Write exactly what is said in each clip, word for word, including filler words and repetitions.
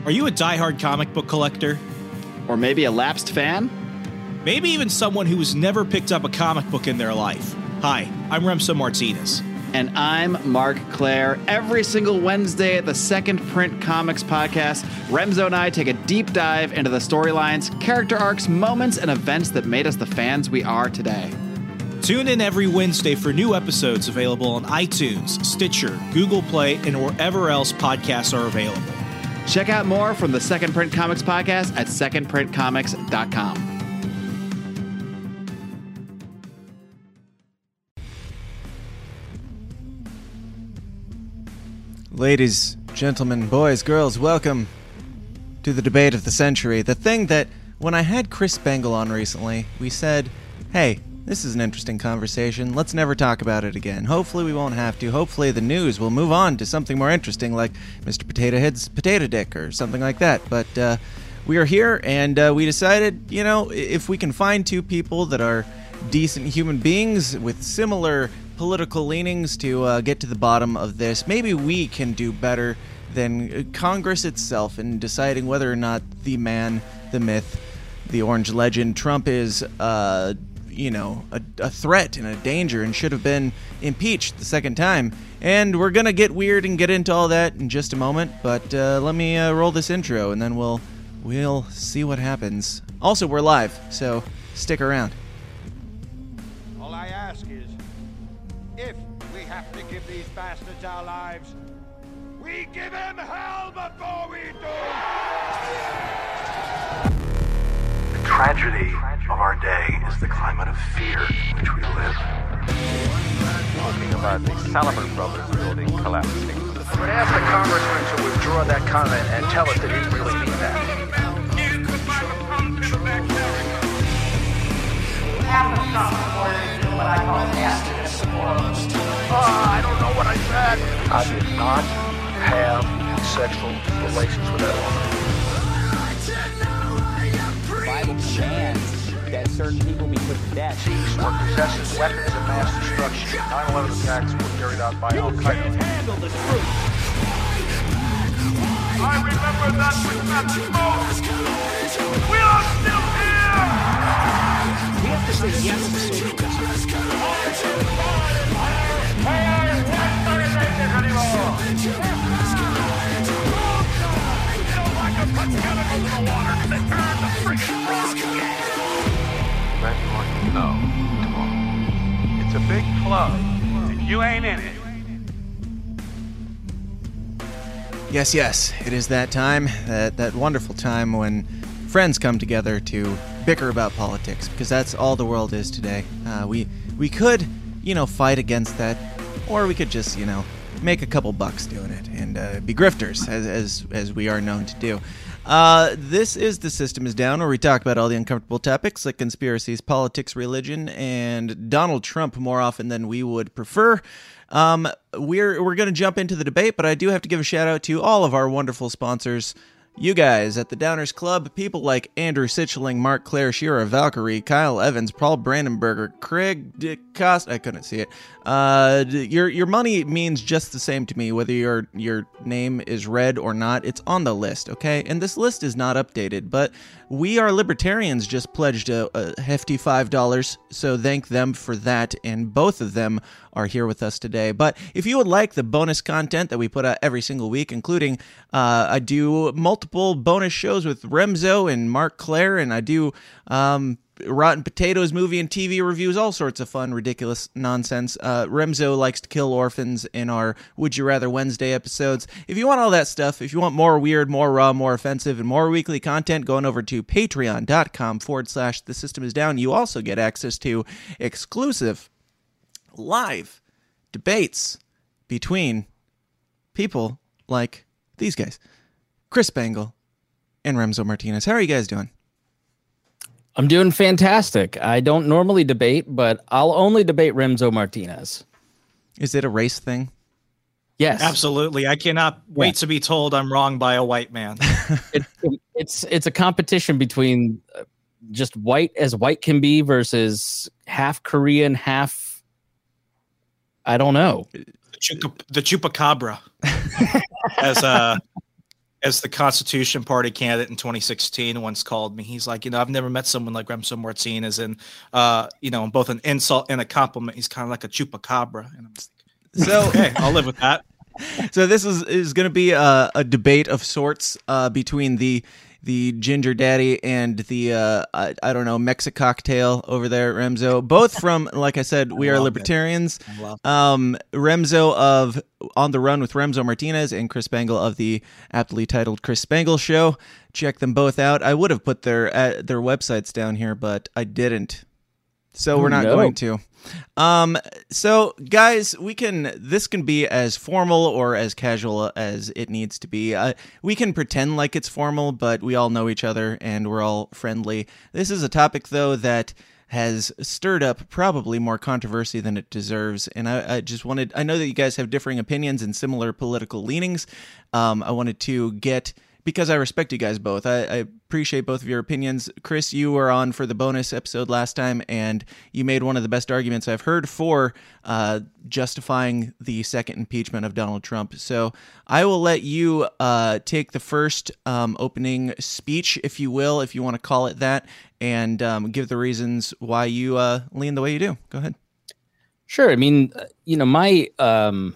Are you a diehard comic book collector? Or maybe a lapsed fan? Maybe even someone who has never picked up a comic book in their life. Hi, I'm Remso Martinez. And I'm Mark Claire. Every single Wednesday at the Second Print Comics podcast, Remso and I take a deep dive into the storylines, character arcs, moments, and events that made us the fans we are today. Tune in every Wednesday for new episodes available on iTunes, Stitcher, Google Play, and wherever else podcasts are available. Check out more from the Second Print Comics podcast at second print comics dot com. Ladies, gentlemen, boys, girls, welcome to the debate of the century. The thing that, when I had Chris Spangle on recently, we said, hey, this is an interesting conversation. Let's never talk about it again. Hopefully we won't have to. Hopefully the news will move on to something more interesting like Mister Potato Head's Potato Dick or something like that. But uh, we are here, and uh, we decided, you know, if we can find two people that are decent human beings with similar political leanings to uh, get to the bottom of this, maybe we can do better than Congress itself in deciding whether or not the man, the myth, the orange legend Trump is uh you know, a, a threat and a danger and should have been impeached the second time. And we're going to get weird and get into all that in just a moment, but uh, let me uh, roll this intro and then we'll we'll see what happens. Also, we're live, so stick around. All I ask is, if we have to give these bastards our lives, we give them hell before we do! The tragedy of our day is the climate of fear in which we live. Talking about the Salomon Brothers building collapsing. I would ask the congressman to withdraw that comment and tell us that he didn't really mean that. Oh, I don't know what I said. I did not have sexual relations with that woman. The Bible commands that certain people be put to death. Thieves or possesses weapons of mass destruction. nine eleven attacks were carried out by Al Qaeda. Handle the truth. I remember that with that smoke. We are still here. We have to say yes to social justice. No, it's a big club, and you ain't in it. Yes, yes, it is that time, that, that wonderful time when friends come together to bicker about politics, because that's all the world is today. Uh, we we could, you know, fight against that, or we could just, you know, make a couple bucks doing it and uh, be grifters, as, as as we are known to do. Uh, this is The System is Down, where we talk about all the uncomfortable topics like conspiracies, politics, religion, and Donald Trump more often than we would prefer. Um, we're we're going to jump into the debate, but I do have to give a shout out to all of our wonderful sponsors. You guys at the Downers Club, people like Andrew Sitchling, Mark Claire, Shira, Valkyrie, Kyle Evans, Paul Brandenberger, Craig DeCosta, I couldn't see it. Uh, your your money means just the same to me, whether your your name is read or not. It's on the list, okay? And this list is not updated, but we are libertarians just pledged a, a hefty five dollars, so thank them for that, and both of them are here with us today. But if you would like the bonus content that we put out every single week, including uh, I do multiple bonus shows with Remso and Mark Claire, and I do um, Rotten Potatoes movie and T V reviews, all sorts of fun, ridiculous nonsense. Uh, Remso likes to kill orphans in our Would You Rather Wednesday episodes. If you want all that stuff, if you want more weird, more raw, more offensive, and more weekly content, going over to patreon.com forward slash The System is Down. You also get access to exclusive live debates between people like these guys, Chris Spangle and Remso Martinez. How are you guys doing? I'm doing fantastic. I don't normally debate, but I'll only debate Remso Martinez. Is it a race thing? Yes. Absolutely. I cannot wait yeah. to be told I'm wrong by a white man. it, it's it's a competition between just white as white can be versus half Korean, half, I don't know. The, chupa, the chupacabra, as uh, as the Constitution Party candidate in twenty sixteen once called me. He's like, you know, I've never met someone like Remso Martinez, and uh, you know, both an insult and a compliment. He's kind of like a chupacabra. And I'm just like, So okay, I'll live with that. So this is is going to be a, a debate of sorts uh, between the the Ginger Daddy and the uh, I, I don't know Mexicocktail over there, Remso. Both from, like I said, we are libertarians. Um, Remso of On the Run with Remso Martinez and Chris Spangle of the aptly titled Chris Spangle Show. Check them both out. I would have put their uh, their websites down here, but I didn't. So we're not no. going to. Um, so guys, we can, this can be as formal or as casual as it needs to be. Uh, we can pretend like it's formal, but we all know each other and we're all friendly. This is a topic though that has stirred up probably more controversy than it deserves. And I, I just wanted, I know that you guys have differing opinions and similar political leanings. Um, I wanted to get, because I respect you guys both. I, I appreciate both of your opinions. Chris, you were on for the bonus episode last time, and you made one of the best arguments I've heard for uh, justifying the second impeachment of Donald Trump. So I will let you uh, take the first um, opening speech, if you will, if you want to call it that, and um, give the reasons why you uh, lean the way you do. Go ahead. Sure. I mean, you know, my... Um...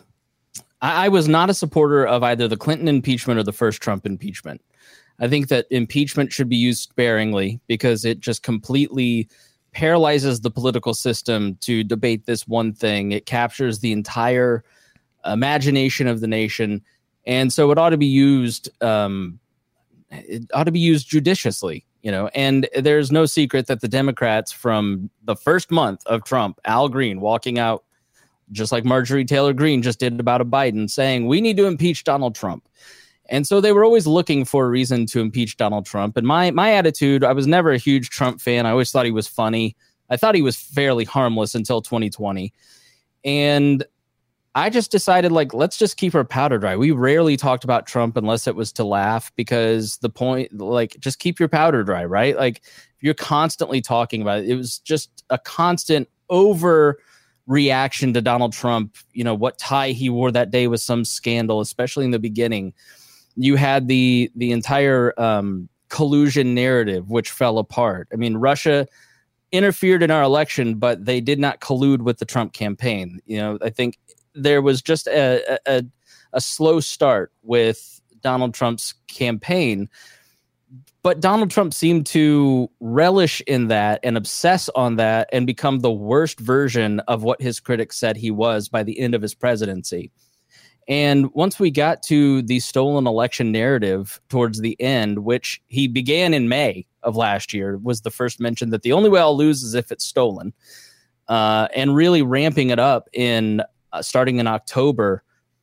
I was not a supporter of either the Clinton impeachment or the first Trump impeachment. I think that impeachment should be used sparingly because it just completely paralyzes the political system to debate this one thing. It captures the entire imagination of the nation. And so it ought to be used, um, it ought to be used judiciously, you know, and there's no secret that the Democrats from the first month of Trump, Al Green walking out, just like Marjorie Taylor Greene just did about a Biden, saying we need to impeach Donald Trump. And so they were always looking for a reason to impeach Donald Trump. And my my attitude, I was never a huge Trump fan. I always thought he was funny. I thought he was fairly harmless until twenty twenty. And I just decided, like, let's just keep our powder dry. We rarely talked about Trump unless it was to laugh, because the point, like, just keep your powder dry, right? Like, if you're constantly talking about it, it was just a constant over reaction to Donald Trump. You know, what tie he wore that day was some scandal, especially in the beginning. You had the the entire um, collusion narrative, which fell apart. I mean, Russia interfered in our election, but they did not collude with the Trump campaign. You know, I think there was just a a, a slow start with Donald Trump's campaign. But Donald Trump seemed to relish in that and obsess on that and become the worst version of what his critics said he was by the end of his presidency. And once we got to the stolen election narrative towards the end, which he began in May of last year, was the first mention that the only way I'll lose is if it's stolen, uh, and really ramping it up in uh, starting in October.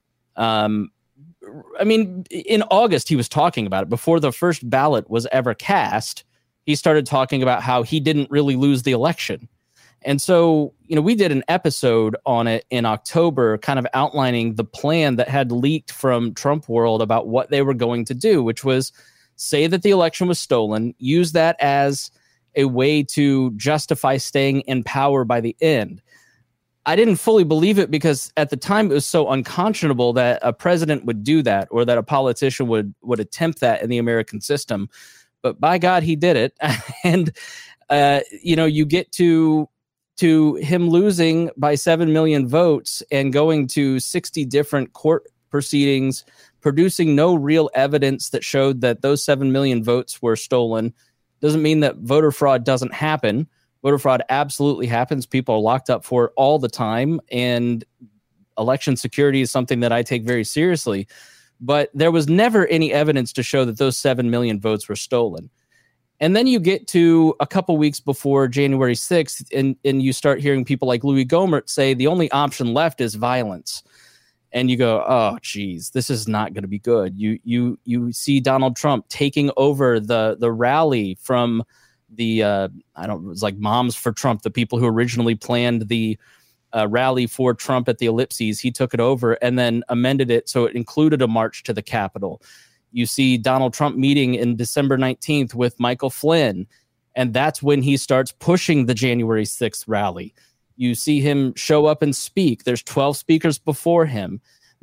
Um, I mean, in August, he was talking about it. Before the first ballot was ever cast, he started talking about how he didn't really lose the election. And so, you know, we did an episode on it in October, kind of outlining the plan that had leaked from Trump World about what they were going to do, which was say that the election was stolen, use that as a way to justify staying in power by the end. I didn't fully believe it because at the time it was so unconscionable that a president would do that or that a politician would would attempt that in the American system. But by God, he did it. And, uh, you know, you get to to him losing by seven million votes and going to sixty different court proceedings, producing no real evidence that showed that those seven million votes were stolen. Doesn't mean that voter fraud doesn't happen. Voter fraud absolutely happens. People are locked up for it all the time. And election security is something that I take very seriously. But there was never any evidence to show that those seven million votes were stolen. And then you get to a couple weeks before January sixth, and, and you start hearing people like Louis Gohmert say the only option left is violence. And you go, oh, geez, this is not going to be good. You you you see Donald Trump taking over the the rally from the uh, I don't it was like Moms for Trump, the people who originally planned the uh, rally for Trump at the Ellipses. He took it over and then amended it so it included a march to the Capitol. You see Donald Trump meeting in December nineteenth with Michael Flynn, and that's when he starts pushing the January sixth rally. You see him show up and speak. There's twelve speakers before him.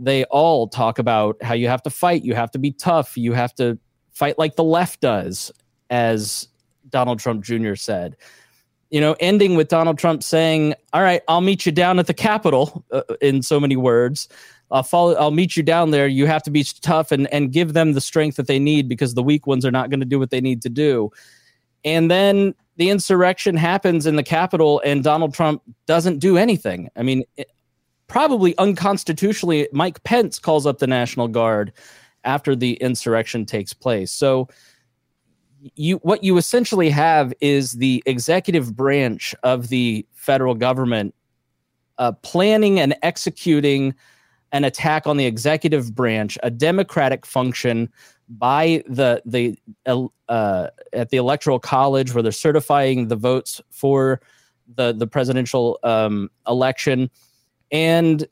they all talk about how you have to fight, you have to be tough, you have to fight like the left does, as Donald Trump Junior said. You know, ending with Donald Trump saying, all right, I'll meet you down at the Capitol, uh, in so many words. I'll follow, I'll meet you down there. You have to be tough and, and give them the strength that they need, because the weak ones are not going to do what they need to do. And then the insurrection happens in the Capitol and Donald Trump doesn't do anything. I mean, it, probably unconstitutionally, Mike Pence calls up the National Guard after the insurrection takes place. So you, what you essentially have is the executive branch of the federal government uh, planning and executing an attack on the executive branch, a democratic function by the the uh, at the Electoral College, where they're certifying the votes for the the presidential um, election. And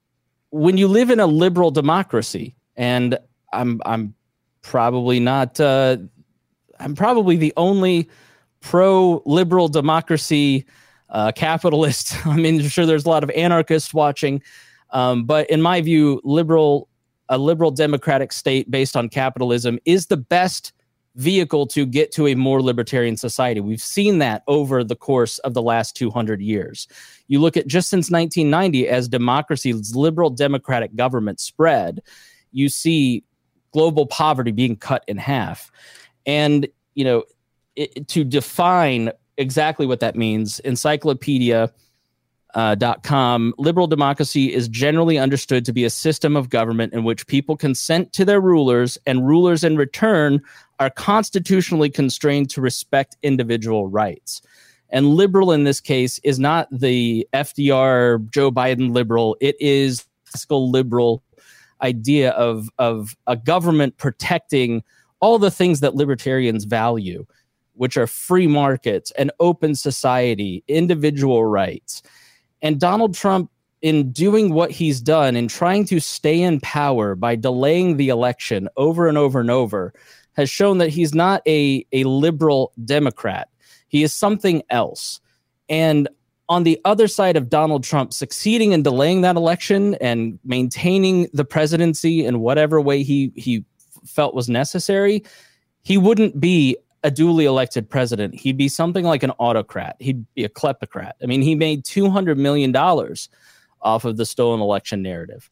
when you live in a liberal democracy, and I'm I'm probably not uh, I'm probably the only pro-liberal democracy uh, capitalist. I mean, I'm sure there's a lot of anarchists watching. Um, but in my view, liberal, a liberal democratic state based on capitalism is the best vehicle to get to a more libertarian society. We've seen that over the course of the last two hundred years. You look at just since nineteen ninety, as democracy's liberal democratic government spread, you see global poverty being cut in half. And, you know, it, to define exactly what that means, encyclopedia Uh, dot com, liberal democracy is generally understood to be a system of government in which people consent to their rulers, and rulers in return are constitutionally constrained to respect individual rights. And liberal in this case is not the F D R, Joe Biden liberal. It is the fiscal liberal idea of, of a government protecting all the things that libertarians value, which are free markets, an open society, individual rights. And Donald Trump, in doing what he's done, in trying to stay in power by delaying the election over and over and over, has shown that he's not a, a liberal Democrat. He is something else. And on the other side of Donald Trump succeeding in delaying that election and maintaining the presidency in whatever way he, he felt was necessary, he wouldn't be a duly elected president. He'd be something like an autocrat. He'd be a kleptocrat. I mean, he made two hundred million dollars off of the stolen election narrative.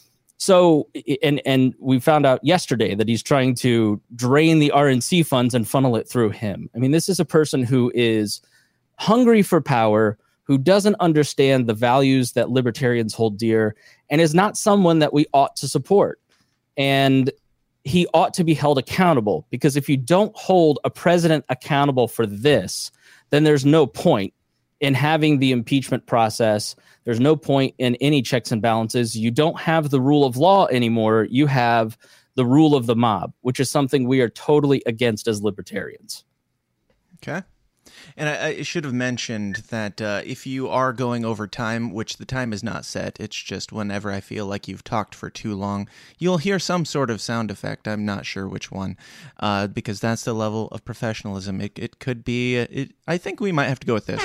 So, and and we found out yesterday that he's trying to drain the R N C funds and funnel it through him. I mean, this is a person who is hungry for power, who doesn't understand the values that libertarians hold dear, and is not someone that we ought to support. And he ought to be held accountable, because if you don't hold a president accountable for this, then there's no point in having the impeachment process. There's no point in any checks and balances. You don't have the rule of law anymore. You have the rule of the mob, which is something we are totally against as libertarians. Okay. And I, I should have mentioned that uh, if you are going over time, which the time is not set, it's just whenever I feel like you've talked for too long, you'll hear some sort of sound effect. I'm not sure which one, uh, because that's the level of professionalism. It, it could be, it, I think we might have to go with this.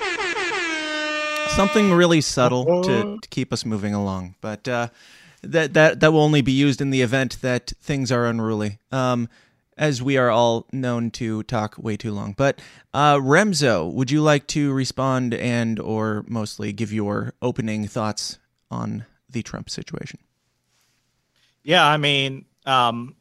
Something really subtle to, to keep us moving along. But uh, that, that, that will only be used in the event that things are unruly. Um as we are all known to talk way too long. But uh, Remzo, would you like to respond and or mostly give your opening thoughts on the Trump situation? Yeah, I mean, um,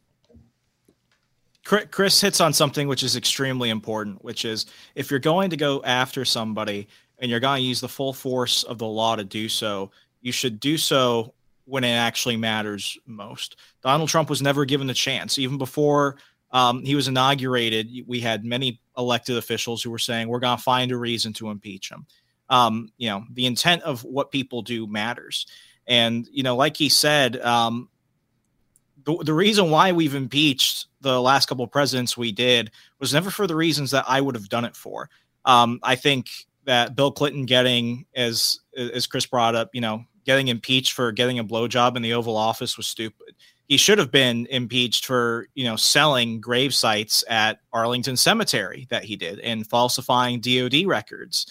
Chris hits on something which is extremely important, which is if you're going to go after somebody and you're going to use the full force of the law to do so, you should do so when it actually matters most. Donald Trump was never given the chance. Even before Um, he was inaugurated, we had many elected officials who were saying, we're going to find a reason to impeach him. Um, you know, the intent of what people do matters. And, you know, like he said, um, the, the reason why we've impeached the last couple of presidents we did was never for the reasons that I would have done it for. Um, I think that Bill Clinton getting, as, as Chris brought up, you know, getting impeached for getting a blowjob in the Oval Office was stupid. He should have been impeached for, you know, selling grave sites at Arlington Cemetery that he did and falsifying D O D records.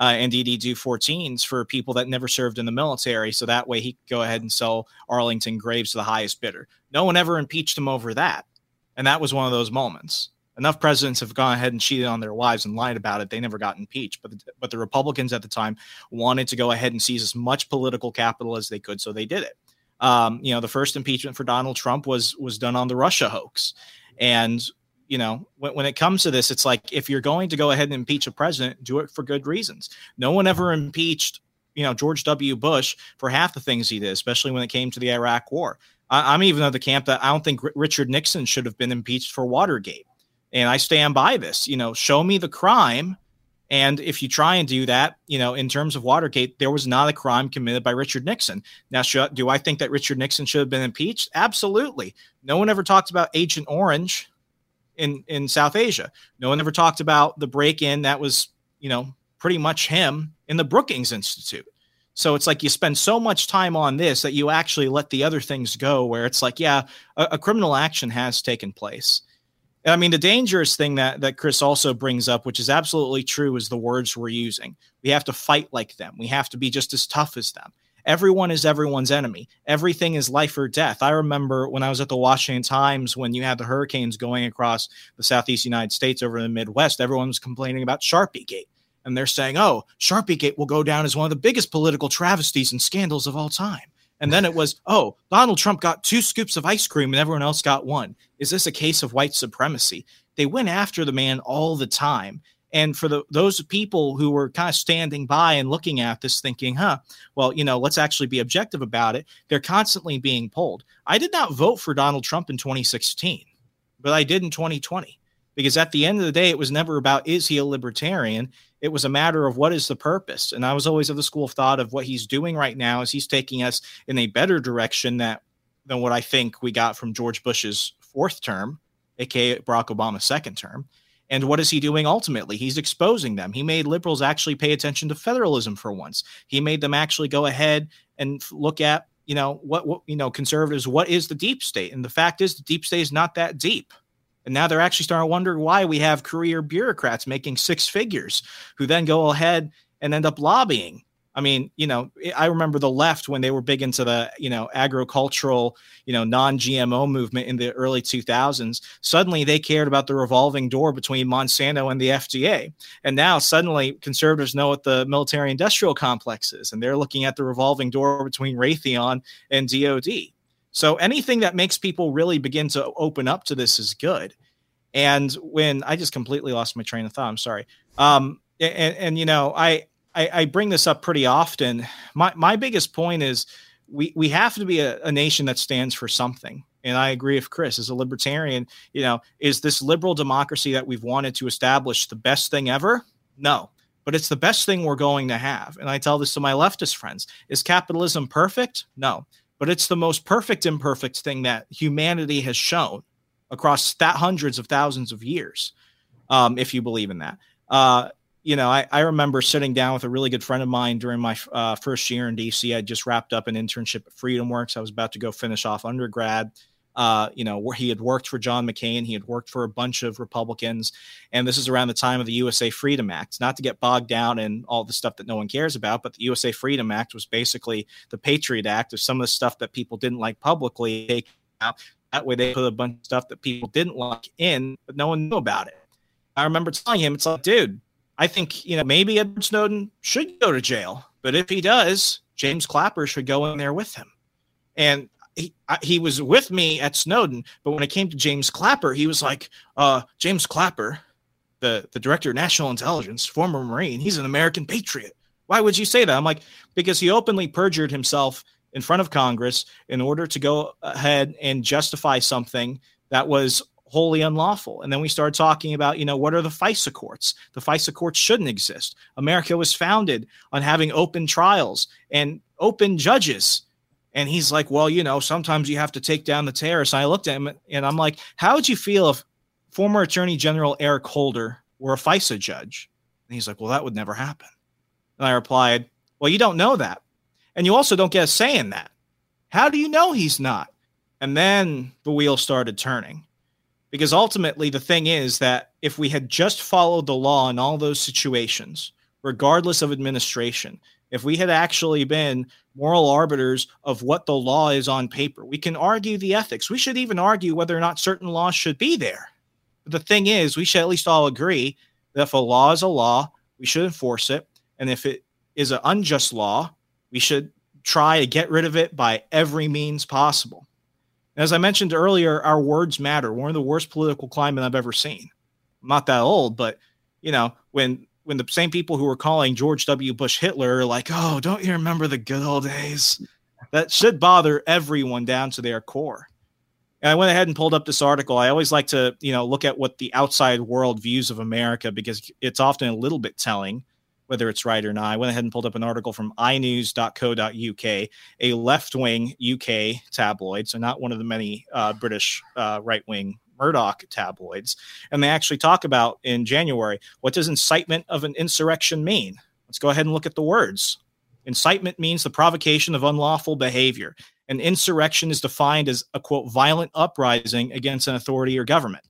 uh, and D D do fourteens for people that never served in the military. So that way he could go ahead and sell Arlington graves to the highest bidder. No one ever impeached him over that. And that was one of those moments. Enough presidents have gone ahead and cheated on their wives and lied about it. They never got impeached. But the, but the Republicans at the time wanted to go ahead and seize as much political capital as they could. So they did it. Um, you know, the first impeachment for Donald Trump was was done on the Russia hoax. And, you know, when, when it comes to this, it's like, if you're going to go ahead and impeach a president, do it for good reasons. No one ever impeached, you know, George W. Bush for half the things he did, especially when it came to the Iraq War. I, I'm even of the camp that I don't think R- Richard Nixon should have been impeached for Watergate. And I stand by this, you know, show me the crime. And if you try and do that, you know, in terms of Watergate, there was not a crime committed by Richard Nixon. Now, should, do I think that Richard Nixon should have been impeached? Absolutely. No one ever talked about Agent Orange in, in South Asia. No one ever talked about the break-in that was, you know, pretty much him in the Brookings Institute. So it's like you spend so much time on this that you actually let the other things go, where it's like, yeah, a, a criminal action has taken place. I mean, the dangerous thing that, that Chris also brings up, which is absolutely true, is the words we're using. We have to fight like them. We have to be just as tough as them. Everyone is everyone's enemy. Everything is life or death. I remember when I was at the Washington Times, when you had the hurricanes going across the Southeast United States over the Midwest, everyone was complaining about Sharpie Gate. And they're saying, oh, Sharpie Gate will go down as one of the biggest political travesties and scandals of all time. And then it was, oh, Donald Trump got two scoops of ice cream and everyone else got one. Is this a case of white supremacy? They went after the man all the time. And for the, those people who were kind of standing by and looking at this thinking, huh, well, you know, let's actually be objective about it. They're constantly being pulled. I did not vote for Donald Trump in twenty sixteen, but I did in twenty twenty. Because at the end of the day, it was never about, is he a libertarian? It was a matter of what is the purpose. And I was always of the school of thought of what he's doing right now is he's taking us in a better direction that, than what I think we got from George Bush's fourth term, a k a. Barack Obama's second term. And what is he doing ultimately? He's exposing them. He made liberals actually pay attention to federalism for once. He made them actually go ahead and look at, you know, what, what you know, conservatives, what is the deep state? And the fact is the deep state is not that deep. And now they're actually starting to wonder why we have career bureaucrats making six figures who then go ahead and end up lobbying. I mean, you know, I remember the left when they were big into the, you know, agricultural, you know, non-G M O movement in the early two thousands. Suddenly they cared about the revolving door between Monsanto and the F D A. And now suddenly conservatives know what the military industrial complex is. And they're looking at the revolving door between Raytheon and D O D. So anything that makes people really begin to open up to this is good. And when I just completely lost my train of thought, I'm sorry. Um, and, and, you know, I, I, I bring this up pretty often. My, my biggest point is we, we have to be a, a nation that stands for something. And I agree with Chris as a libertarian, you know, is this liberal democracy that we've wanted to establish the best thing ever? No, but it's the best thing we're going to have. And I tell this to my leftist friends. Is capitalism perfect? No. But it's the most perfect imperfect thing that humanity has shown across that hundreds of thousands of years, um, if you believe in that. Uh, you know, I, I remember sitting down with a really good friend of mine during my uh, first year in D C. I just wrapped up an internship at FreedomWorks. I was about to go finish off undergrad. Uh, you know, where he had worked for John McCain. He had worked for a bunch of Republicans. And this is around the time of the U S A Freedom Act. Not to get bogged down in all the stuff that no one cares about, but the U S A Freedom Act was basically the Patriot Act of some of the stuff that people didn't like publicly taken out. That way they put a bunch of stuff that people didn't like in, but no one knew about it. I remember telling him, it's like, dude, I think, you know, maybe Edward Snowden should go to jail. But if he does, James Clapper should go in there with him. And He, he was with me at Snowden, but when it came to James Clapper, he was like, uh, James Clapper, the, the director of national intelligence, former Marine, he's an American patriot. Why would you say that? I'm like, because he openly perjured himself in front of Congress in order to go ahead and justify something that was wholly unlawful. And then we started talking about, you know, what are the FISA courts? The FISA courts shouldn't exist. America was founded on having open trials and open judges. And he's like, well, you know, sometimes you have to take down the terrorists. And I looked at him and I'm like, how would you feel if former Attorney General Eric Holder were a FISA judge? And he's like, well, that would never happen. And I replied, well, you don't know that. And you also don't get a say in that. How do you know he's not? And then the wheel started turning. Because ultimately the thing is that if we had just followed the law in all those situations, regardless of administration. If we had actually been moral arbiters of what the law is on paper, we can argue the ethics. We should even argue whether or not certain laws should be there. But the thing is, we should at least all agree that if a law is a law, we should enforce it. And if it is an unjust law, we should try to get rid of it by every means possible. As I mentioned earlier, our words matter. We're in the worst political climate I've ever seen. I'm not that old, but, you know, when when the same people who were calling George W. Bush Hitler are like, oh, don't you remember the good old days? That should bother everyone down to their core. And I went ahead and pulled up this article. I always like to, you know, look at what the outside world views of America because it's often a little bit telling whether it's right or not. I went ahead and pulled up an article from i news dot co dot u k, a left-wing U K tabloid, so not one of the many uh, British uh, right-wing Murdoch tabloids. And they actually talk about in January, what does incitement of an insurrection mean? Let's go ahead and look at the words. Incitement means the provocation of unlawful behavior. An insurrection is defined as a, quote, violent uprising against an authority or government.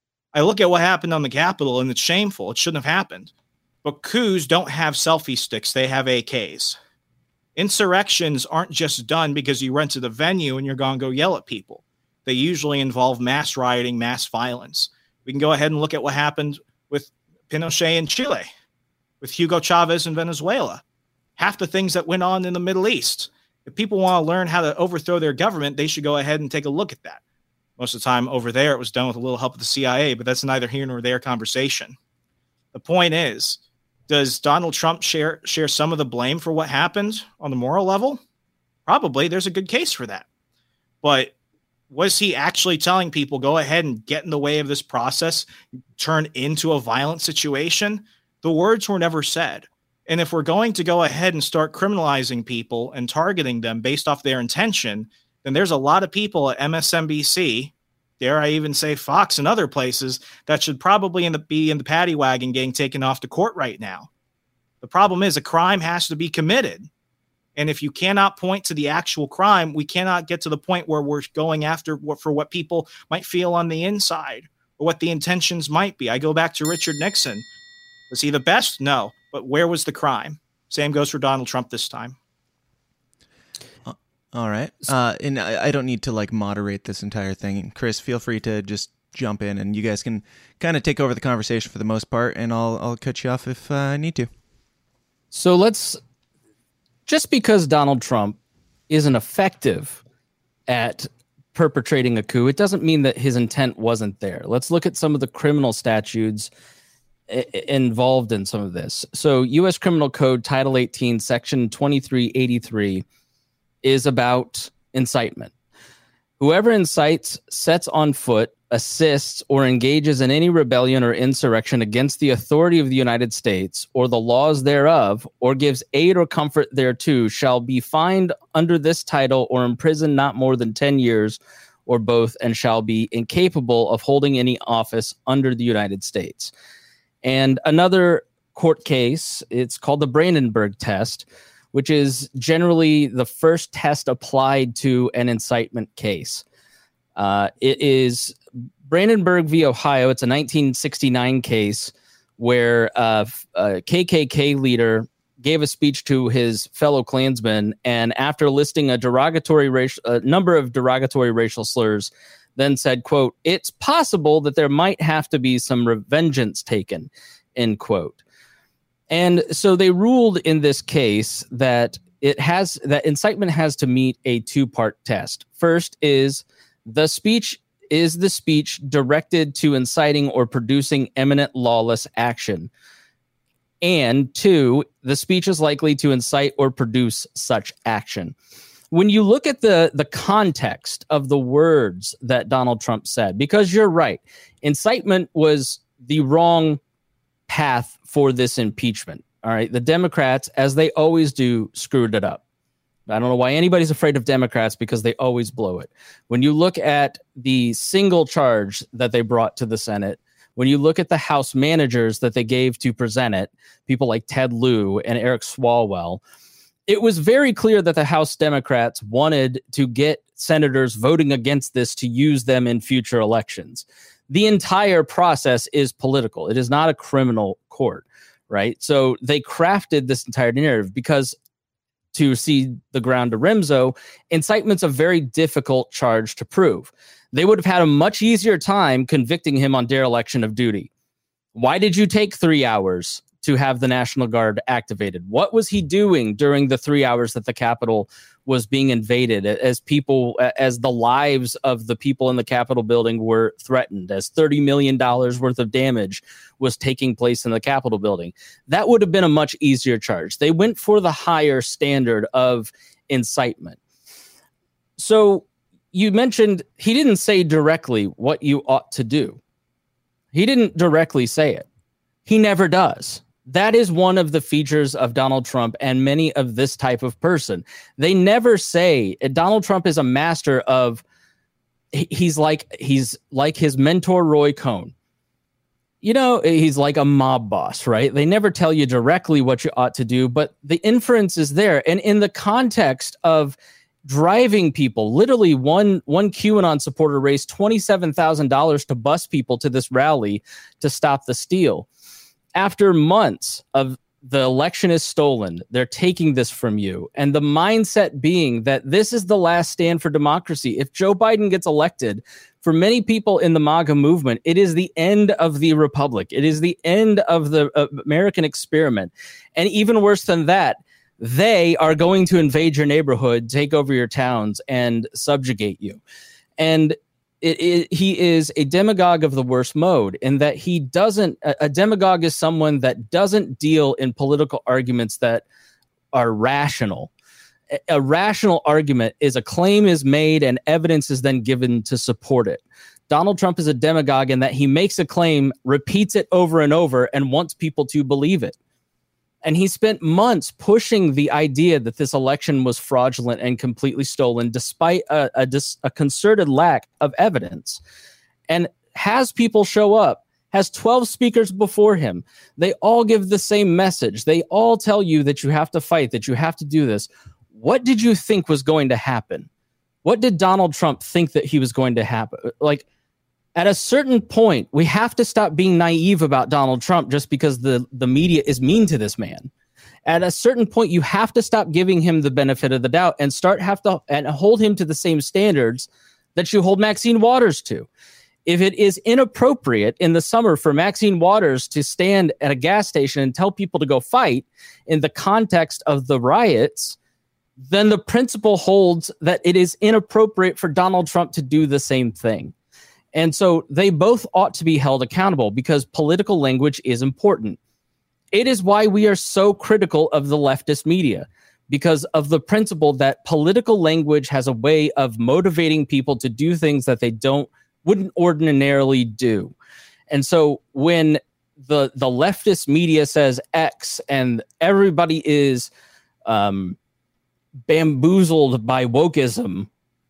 I look at what happened on the Capitol, and it's shameful. It shouldn't have happened. But coups don't have selfie sticks. They have A Ks. Insurrections aren't just done because you rented a venue and you're going to go yell at people. They usually involve mass rioting, mass violence. We can go ahead and look at what happened with Pinochet in Chile, with Hugo Chavez in Venezuela, half the things that went on in the Middle East. If people want to learn how to overthrow their government, they should go ahead and take a look at that. Most of the time over there, it was done with a little help of the C I A, but that's neither here nor there conversation. The point is, does Donald Trump share share some of the blame for what happened on the moral level? Probably. There's a good case for that. But was he actually telling people, go ahead and get in the way of this process, turn into a violent situation? The words were never said. And if we're going to go ahead and start criminalizing people and targeting them based off their intention, then there's a lot of people at M S N B C, dare I even say Fox and other places, that should probably in the, be in the paddy wagon getting taken off to court right now. The problem is a crime has to be committed. And if you cannot point to the actual crime, we cannot get to the point where we're going after what for what people might feel on the inside or what the intentions might be. I go back to Richard Nixon. Was he the best? No. But where was the crime? Same goes for Donald Trump this time. Uh, all right. Uh, and I, I don't need to like moderate this entire thing. Chris, feel free to just jump in and you guys can kind of take over the conversation for the most part, and I'll I'll cut you off if uh, I need to. So let's, just because Donald Trump isn't effective at perpetrating a coup, it doesn't mean that his intent wasn't there. Let's look at some of the criminal statutes I- involved in some of this. So U S Criminal Code Title eighteen, Section twenty-three eighty-three is about incitement. Whoever incites, sets on foot, assists, or engages in any rebellion or insurrection against the authority of the United States or the laws thereof, or gives aid or comfort thereto, shall be fined under this title or imprisoned not more than ten years, or both, and shall be incapable of holding any office under the United States. And another court case, it's called the Brandenburg test, which is generally the first test applied to an incitement case. Uh, it is Brandenburg v. Ohio. It's a nineteen sixty-nine case where uh, a K K K leader gave a speech to his fellow Klansmen, and after listing a derogatory racial, a number of derogatory racial slurs, then said, quote, "It's possible that there might have to be some revengeance taken," end quote. And so they ruled in this case that it has that incitement has to meet a two-part test. First is the speech is the speech directed to inciting or producing imminent lawless action. And two, the speech is likely to incite or produce such action. When you look at the, the context of the words that Donald Trump said, because you're right, incitement was the wrong path for this impeachment. All right. The Democrats, as they always do, screwed it up. I don't know why anybody's afraid of Democrats, because they always blow it. When you look at the single charge that they brought to the Senate, when you look at the House managers that they gave to present it, people like Ted Lieu and Eric Swalwell, it was very clear that the House Democrats wanted to get senators voting against this to use them in future elections. The entire process is political. It is not a criminal court, right? So they crafted this entire narrative because, to see the ground to Remzo, incitement's a very difficult charge to prove. They would have had a much easier time convicting him on dereliction of duty. Why did you take three hours to have the National Guard activated? What was he doing during the three hours that the Capitol was being invaded, as people, as the lives of the people in the Capitol building were threatened, as thirty million dollars worth of damage was taking place in the Capitol building? That would have been a much easier charge. They went for the higher standard of incitement. So you mentioned he didn't say directly what you ought to do. He didn't directly say it. He never does. That is one of the features of Donald Trump and many of this type of person. They never say, Donald Trump is a master of, he's like, he's like his mentor, Roy Cohn. You know, he's like a mob boss, right? They never tell you directly what you ought to do, but the inference is there. And in the context of driving people, literally one, one QAnon supporter raised twenty-seven thousand dollars to bus people to this rally to stop the steal. After months of the election is stolen, they're taking this from you. And the mindset being that this is the last stand for democracy. If Joe Biden gets elected, for many people in the MAGA movement, it is the end of the republic. It is the end of the uh, American experiment. And even worse than that, they are going to invade your neighborhood, take over your towns, and subjugate you. And It, it, he is a demagogue of the worst mode in that he doesn't, a, a demagogue is someone that doesn't deal in political arguments that are rational. A, a rational argument is a claim is made and evidence is then given to support it. Donald Trump is a demagogue in that he makes a claim, repeats it over and over, and wants people to believe it. And he spent months pushing the idea that this election was fraudulent and completely stolen, despite a, a, a concerted lack of evidence, and has people show up, has twelve speakers before him. They all give the same message. They all tell you that you have to fight, that you have to do this. What did you think was going to happen? What did Donald Trump think that he was going to happen? Like, at a certain point, we have to stop being naive about Donald Trump just because the, the media is mean to this man. At a certain point, you have to stop giving him the benefit of the doubt and start have to and hold him to the same standards that you hold Maxine Waters to. If it is inappropriate in the summer for Maxine Waters to stand at a gas station and tell people to go fight in the context of the riots, then the principle holds that it is inappropriate for Donald Trump to do the same thing. And so they both ought to be held accountable because political language is important. It is why we are so critical of the leftist media, because of the principle that political language has a way of motivating people to do things that they don't wouldn't ordinarily do. And so when the the leftist media says X and everybody is um, bamboozled by wokeism,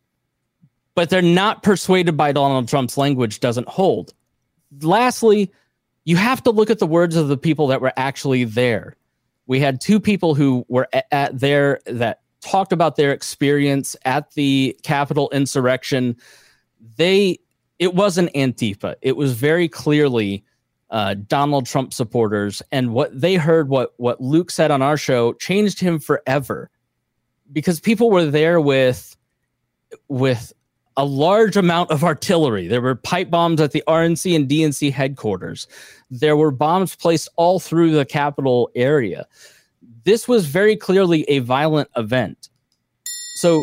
but they're not persuaded by Donald Trump's language, doesn't hold. Lastly, you have to look at the words of the people that were actually there. We had two people who were at, at there that talked about their experience at the Capitol insurrection. They, it wasn't Antifa. It was very clearly uh, Donald Trump supporters. And what they heard, what, what Luke said on our show, changed him forever, because people were there with, with, a large amount of artillery. There were pipe bombs at the R N C and D N C headquarters. There were bombs placed all through the Capitol area. This was very clearly a violent event. So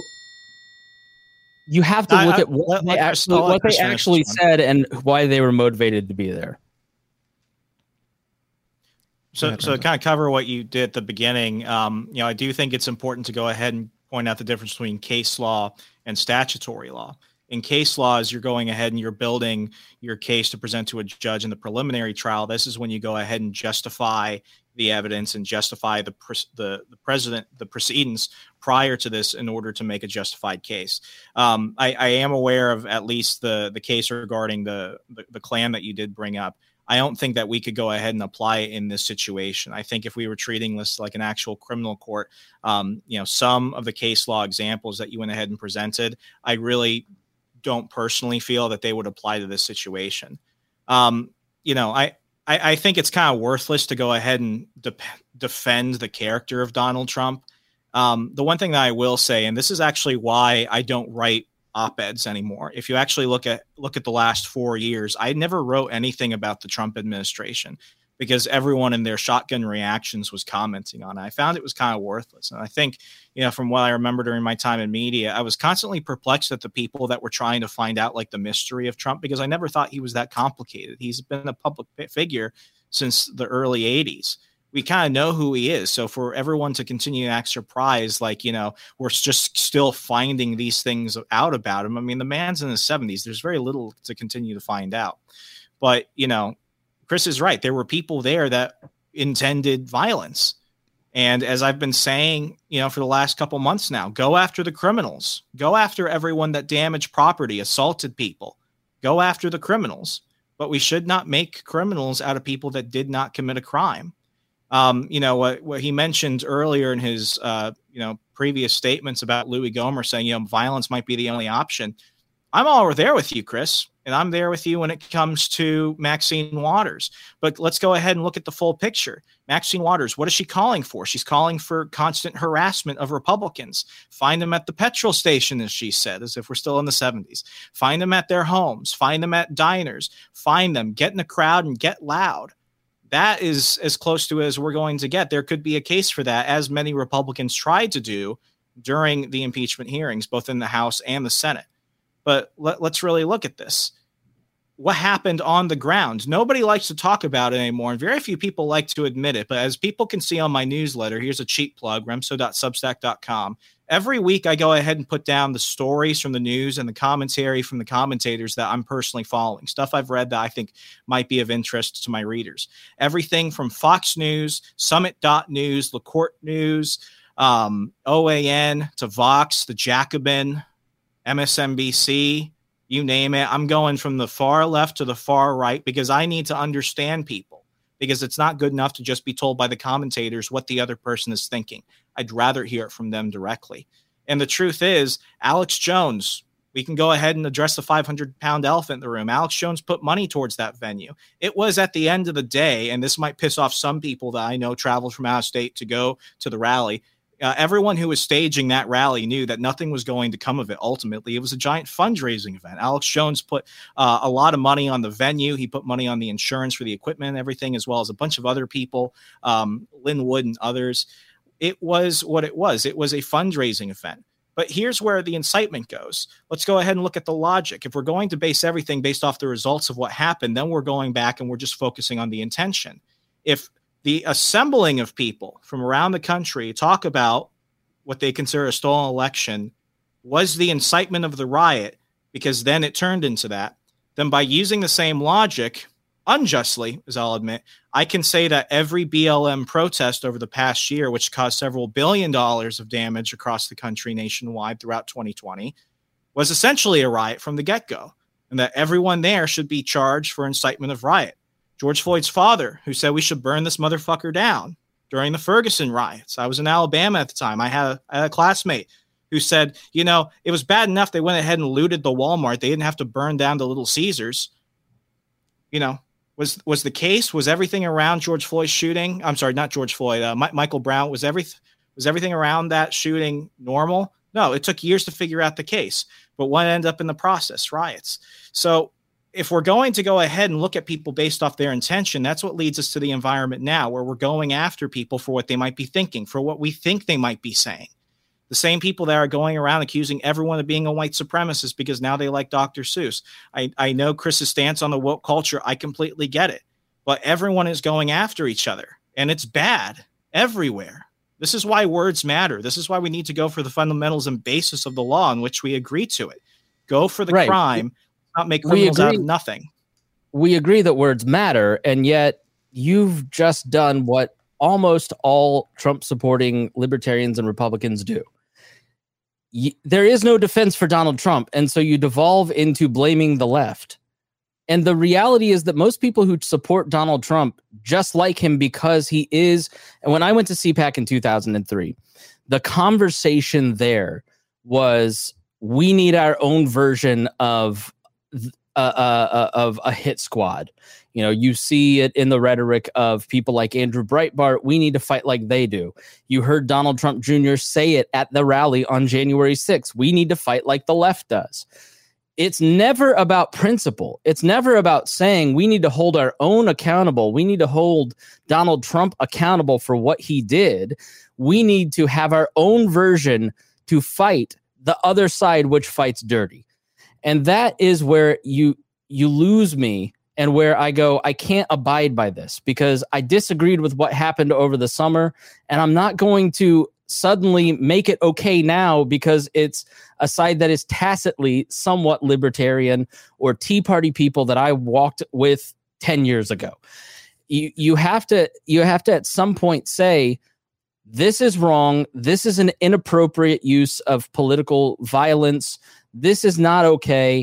you have to look I, I, at what let, they let actually, what they actually said and why they were motivated to be there. So, so to kind of cover what you did at the beginning, um, you know, I do think it's important to go ahead and point out the difference between case law and statutory law. In case laws, you're going ahead and you're building your case to present to a judge in the preliminary trial. This is when you go ahead and justify the evidence and justify the the, the president, the proceedings prior to this in order to make a justified case. Um, I, I am aware of at least the, the case regarding the, the, the Klan that you did bring up. I don't think that we could go ahead and apply it in this situation. I think if we were treating this like an actual criminal court, um, you know, some of the case law examples that you went ahead and presented, I really don't personally feel that they would apply to this situation. Um, you know, I, I, I think it's kind of worthless to go ahead and de- defend the character of Donald Trump. Um, the one thing that I will say, and this is actually why I don't write op-eds anymore. If you actually look at look at the last four years, I never wrote anything about the Trump administration because everyone in their shotgun reactions was commenting on it. I found it was kind of worthless. And I think, you know, from what I remember during my time in media, I was constantly perplexed at the people that were trying to find out like the mystery of Trump, because I never thought he was that complicated. He's been a public figure since the early eighties. We kind of know who he is. So for everyone to continue to act surprised, like, you know, we're just still finding these things out about him. I mean, the man's in his seventies. There's very little to continue to find out. But, you know, Chris is right. There were people there that intended violence. And as I've been saying, you know, for the last couple months now, go after the criminals. Go after everyone that damaged property, assaulted people. Go after the criminals. But we should not make criminals out of people that did not commit a crime. Um, you know, what, what he mentioned earlier in his, uh, you know, previous statements about Louis Gohmert saying, you know, violence might be the only option. I'm all there with you, Chris. And I'm there with you when it comes to Maxine Waters. But let's go ahead and look at the full picture. Maxine Waters, what is she calling for? She's calling for constant harassment of Republicans. Find them at the petrol station, as she said, as if we're still in the seventies. Find them at their homes. Find them at diners. Find them. Get in the crowd and get loud. That is as close to as we're going to get. There could be a case for that, as many Republicans tried to do during the impeachment hearings, both in the House and the Senate. But let, let's really look at this. What happened on the ground? Nobody likes to talk about it anymore, and very few people like to admit it. But as people can see on my newsletter, here's a cheap plug, remso dot substack dot com. Every week I go ahead and put down the stories from the news and the commentary from the commentators that I'm personally following, stuff I've read that I think might be of interest to my readers. Everything from Fox News, Summit dot news, LaCourte News, um, O A N to Vox, the Jacobin, M S N B C, you name it. I'm going from the far left to the far right because I need to understand people, because it's not good enough to just be told by the commentators what the other person is thinking. I'd rather hear it from them directly. And the truth is, Alex Jones, we can go ahead and address the five hundred pound elephant in the room. Alex Jones put money towards that venue. It was at the end of the day, and this might piss off some people that I know traveled from out of state to go to the rally. Uh, everyone who was staging that rally knew that nothing was going to come of it. Ultimately, it was a giant fundraising event. Alex Jones put uh, a lot of money on the venue. He put money on the insurance for the equipment and everything, as well as a bunch of other people, um, Lynn Wood and others. It was what it was. It was a fundraising event. But here's where the incitement goes. Let's go ahead and look at the logic. If we're going to base everything based off the results of what happened, then we're going back and we're just focusing on the intention. If the assembling of people from around the country talk about what they consider a stolen election was the incitement of the riot, because then it turned into that, then by using the same logic, unjustly, as I'll admit, I can say that every B L M protest over the past year, which caused several billion dollars of damage across the country nationwide throughout twenty twenty, was essentially a riot from the get-go, and that everyone there should be charged for incitement of riot. George Floyd's father, who said we should burn this motherfucker down during the Ferguson riots. I was in Alabama at the time. I had a, I had a classmate who said, you know, it was bad enough they went ahead and looted the Walmart. They didn't have to burn down the Little Caesars. You know, was was the case? Was everything around George Floyd's shooting? I'm sorry, not George Floyd. Uh, M- Michael Brown. Was every was everything around that shooting normal? No, it took years to figure out the case. But what ended up in the process? Riots. So if we're going to go ahead and look at people based off their intention, that's what leads us to the environment now, where we're going after people for what they might be thinking, for what we think they might be saying. The same people that are going around accusing everyone of being a white supremacist because now they like Doctor Seuss. I, I know Chris's stance on the woke culture. I completely get it. But everyone is going after each other, and it's bad everywhere. This is why words matter. This is why we need to go for the fundamentals and basis of the law in which we agree to it. Go for the right. crime. Not make criminals out of nothing. We agree that words matter, and yet you've just done what almost all Trump-supporting libertarians and Republicans do. Y- there is no defense for Donald Trump, and so you devolve into blaming the left. And the reality is that most people who support Donald Trump just like him because he is, and when I went to C PAC in two thousand three, the conversation there was, we need our own version of uh, uh, of a hit squad. You know, you see it in the rhetoric of people like Andrew Breitbart. We need to fight like they do. You heard Donald Trump Junior say it at the rally on January sixth. We need to fight like the left does. It's never about principle. It's never about saying we need to hold our own accountable. We need to hold Donald Trump accountable for what he did. We need to have our own version to fight the other side, which fights dirty. And that is where you you lose me, and where I go, I can't abide by this, because I disagreed with what happened over the summer, and I'm not going to suddenly make it okay now because it's a side that is tacitly somewhat libertarian or Tea Party people that I walked with ten years ago. You you have to you have to at some point say, this is wrong. This is an inappropriate use of political violence. This is not okay.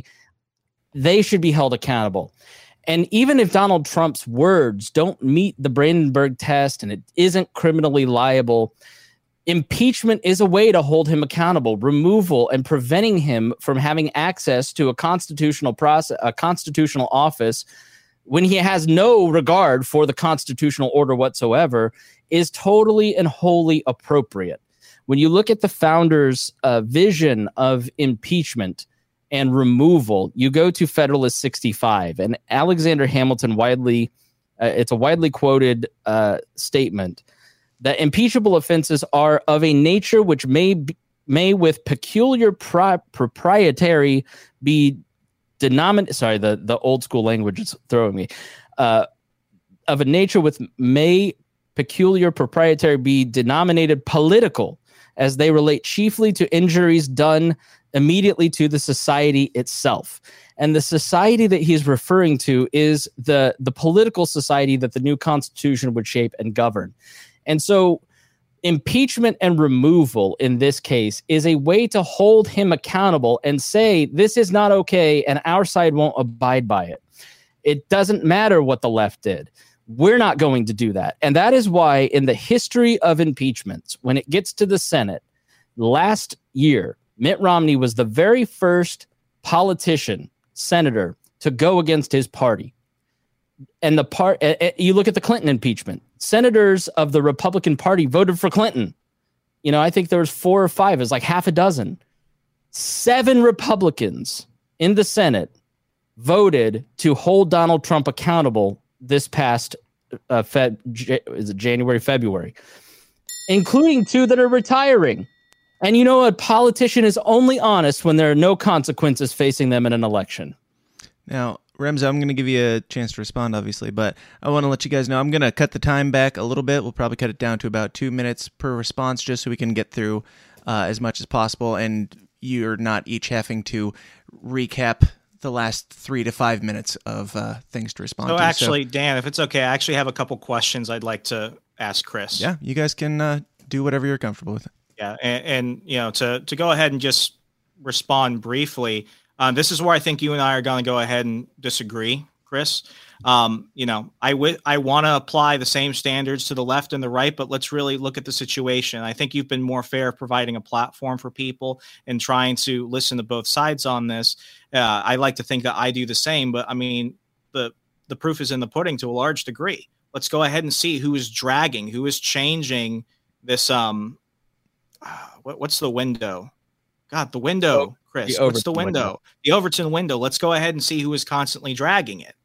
They should be held accountable. And even if Donald Trump's words don't meet the Brandenburg test and it isn't criminally liable, impeachment is a way to hold him accountable. Removal and preventing him from having access to a constitutional process, a constitutional office, when he has no regard for the constitutional order whatsoever, is totally and wholly appropriate. When you look at the founders' uh, vision of impeachment and removal, you go to Federalist sixty-five, and Alexander Hamilton widely, uh, it's a widely quoted uh, statement that impeachable offenses are of a nature which may be, may with peculiar pri- proprietary be denominated. Sorry, the, the old school language is throwing me. Uh, of a nature with may peculiar proprietary be denominated political, as they relate chiefly to injuries done immediately to the society itself. And the society that he's referring to is the, the political society that the new Constitution would shape and govern. And so impeachment and removal in this case is a way to hold him accountable and say, this is not okay, and our side won't abide by it. It doesn't matter what the left did. We're not going to do that. And that is why in the history of impeachments, when it gets to the Senate, last year, Mitt Romney was the very first politician, senator, to go against his party. And the part, uh, you look at the Clinton impeachment, senators of the Republican Party voted for Clinton. You know, I think there was four or five, it was like half a dozen. Seven Republicans in the Senate voted to hold Donald Trump accountable this past uh, Feb, J- is it January, February, including two that are retiring. And you know, a politician is only honest when there are no consequences facing them in an election. Now, Remzo, I'm going to give you a chance to respond, obviously, but I want to let you guys know I'm going to cut the time back a little bit. We'll probably cut it down to about two minutes per response, just so we can get through uh, as much as possible, and you're not each having to recap the last three to five minutes of uh, things to respond so to. Actually, so, Dan, if it's okay, I actually have a couple questions I'd like to ask Chris. Yeah, you guys can uh, do whatever you're comfortable with. Yeah, and, and you know, to to go ahead and just respond briefly, um, this is where I think you and I are going to go ahead and disagree, Chris. Um, you know, I w- I want to apply the same standards to the left and the right, but let's really look at the situation. I think you've been more fair providing a platform for people and trying to listen to both sides on this. Uh, I like to think that I do the same, but I mean, the the proof is in the pudding to a large degree. Let's go ahead and see who is dragging, who is changing this. Um, uh, what, what's the window? God, the window, Chris. The what's the window? window? The Overton window. Let's go ahead and see who is constantly dragging it.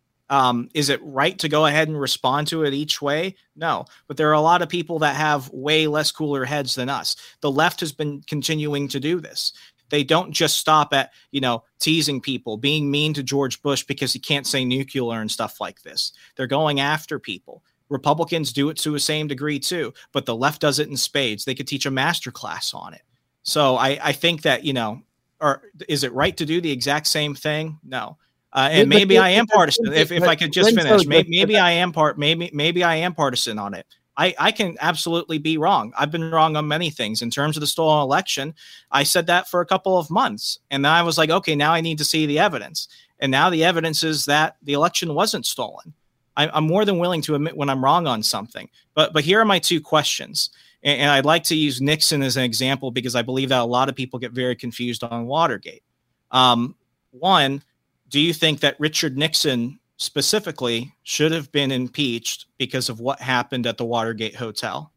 Um, is it right to go ahead and respond to it each way? No, but there are a lot of people that have way less cooler heads than us. The left has been continuing to do this. They don't just stop at, you know, teasing people, being mean to George Bush because he can't say nuclear and stuff like this. They're going after people. Republicans do it to the same degree too, but the left does it in spades. They could teach a master class on it. So I, I think that, you know, or is it right to do the exact same thing? No. Uh, and maybe I am partisan. If if I could just finish, maybe, maybe I am part. Maybe maybe I am partisan on it. I, I can absolutely be wrong. I've been wrong on many things. In terms of the stolen election, I said that for a couple of months, and then I was like, okay, now I need to see the evidence. And now the evidence is that the election wasn't stolen. I, I'm more than willing to admit when I'm wrong on something. But but here are my two questions, and, and I'd like to use Nixon as an example because I believe that a lot of people get very confused on Watergate. Um, one. do you think that Richard Nixon specifically should have been impeached because of what happened at the Watergate Hotel?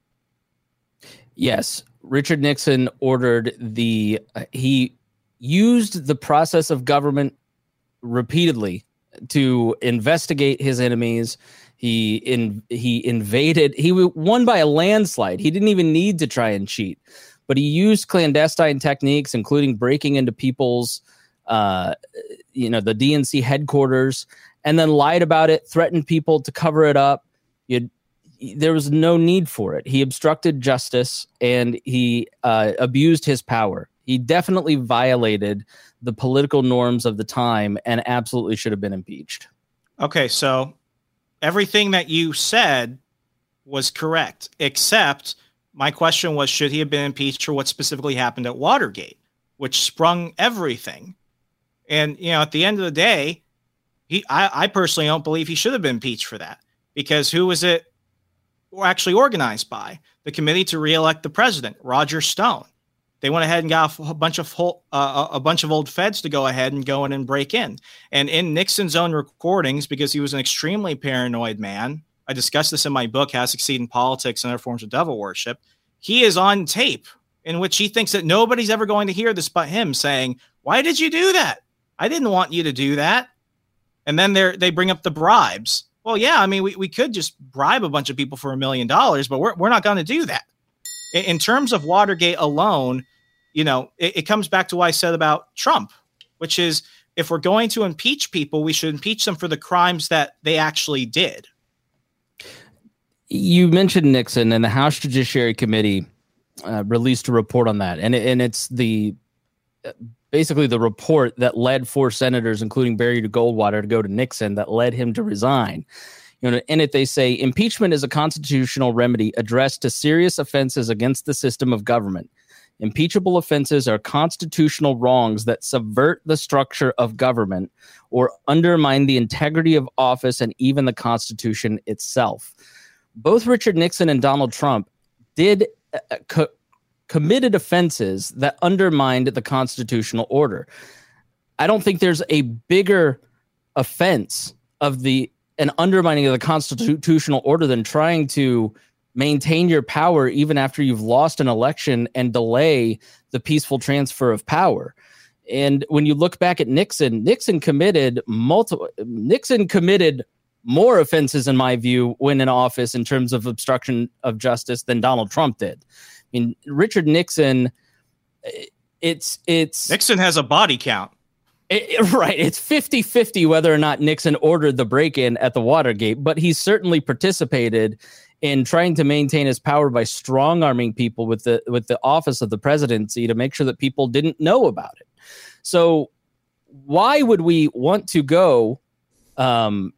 Yes. Richard Nixon ordered the, uh, he used the process of government repeatedly to investigate his enemies. He in he invaded. He won by a landslide. He didn't even need to try and cheat, but he used clandestine techniques, including breaking into people's, uh, you know, the D N C headquarters, and then lied about it, threatened people to cover it up. You'd, there was no need for it. He obstructed justice, and he uh, abused his power. He definitely violated the political norms of the time and absolutely should have been impeached. Okay, so everything that you said was correct, except my question was, should he have been impeached for what specifically happened at Watergate, which sprung everything? And, you know, at the end of the day, he, I, I personally don't believe he should have been impeached for that, because who was it actually organized by? The Committee to Re-elect the President, Roger Stone. They went ahead and got a bunch of whole, uh, a bunch of old feds to go ahead and go in and break in. And in Nixon's own recordings, because he was an extremely paranoid man, I discussed this in my book, How to Succeed in Politics and Other Forms of Devil Worship. He is on tape in which he thinks that nobody's ever going to hear this but him, saying, "Why did you do that? I didn't want you to do that." And then they they bring up the bribes. Well, yeah, I mean, we, we could just bribe a bunch of people for a million dollars, but we're we're not going to do that. In, in terms of Watergate alone, you know, it, it comes back to what I said about Trump, which is, if we're going to impeach people, we should impeach them for the crimes that they actually did. You mentioned Nixon, and the House Judiciary Committee uh, released a report on that. And, and it's the basically the report that led four senators, including Barry Goldwater, to go to Nixon, that led him to resign. You know, in it, they say impeachment is a constitutional remedy addressed to serious offenses against the system of government. Impeachable offenses are constitutional wrongs that subvert the structure of government or undermine the integrity of office and even the Constitution itself. Both Richard Nixon and Donald Trump did uh, co- committed offenses that undermined the constitutional order. I don't think there's a bigger offense of the an undermining of the constitutional order than trying to maintain your power even after you've lost an election and delay the peaceful transfer of power. And when you look back at Nixon, Nixon committed multiple Nixon committed more offenses, in my view, when in office in terms of obstruction of justice than Donald Trump did. I mean, Richard Nixon, it's it's Nixon has a body count. It, it, right. It's fifty-fifty whether or not Nixon ordered the break-in at the Watergate, but he certainly participated in trying to maintain his power by strong-arming people with the with the office of the presidency to make sure that people didn't know about it. So why would we want to go... Um,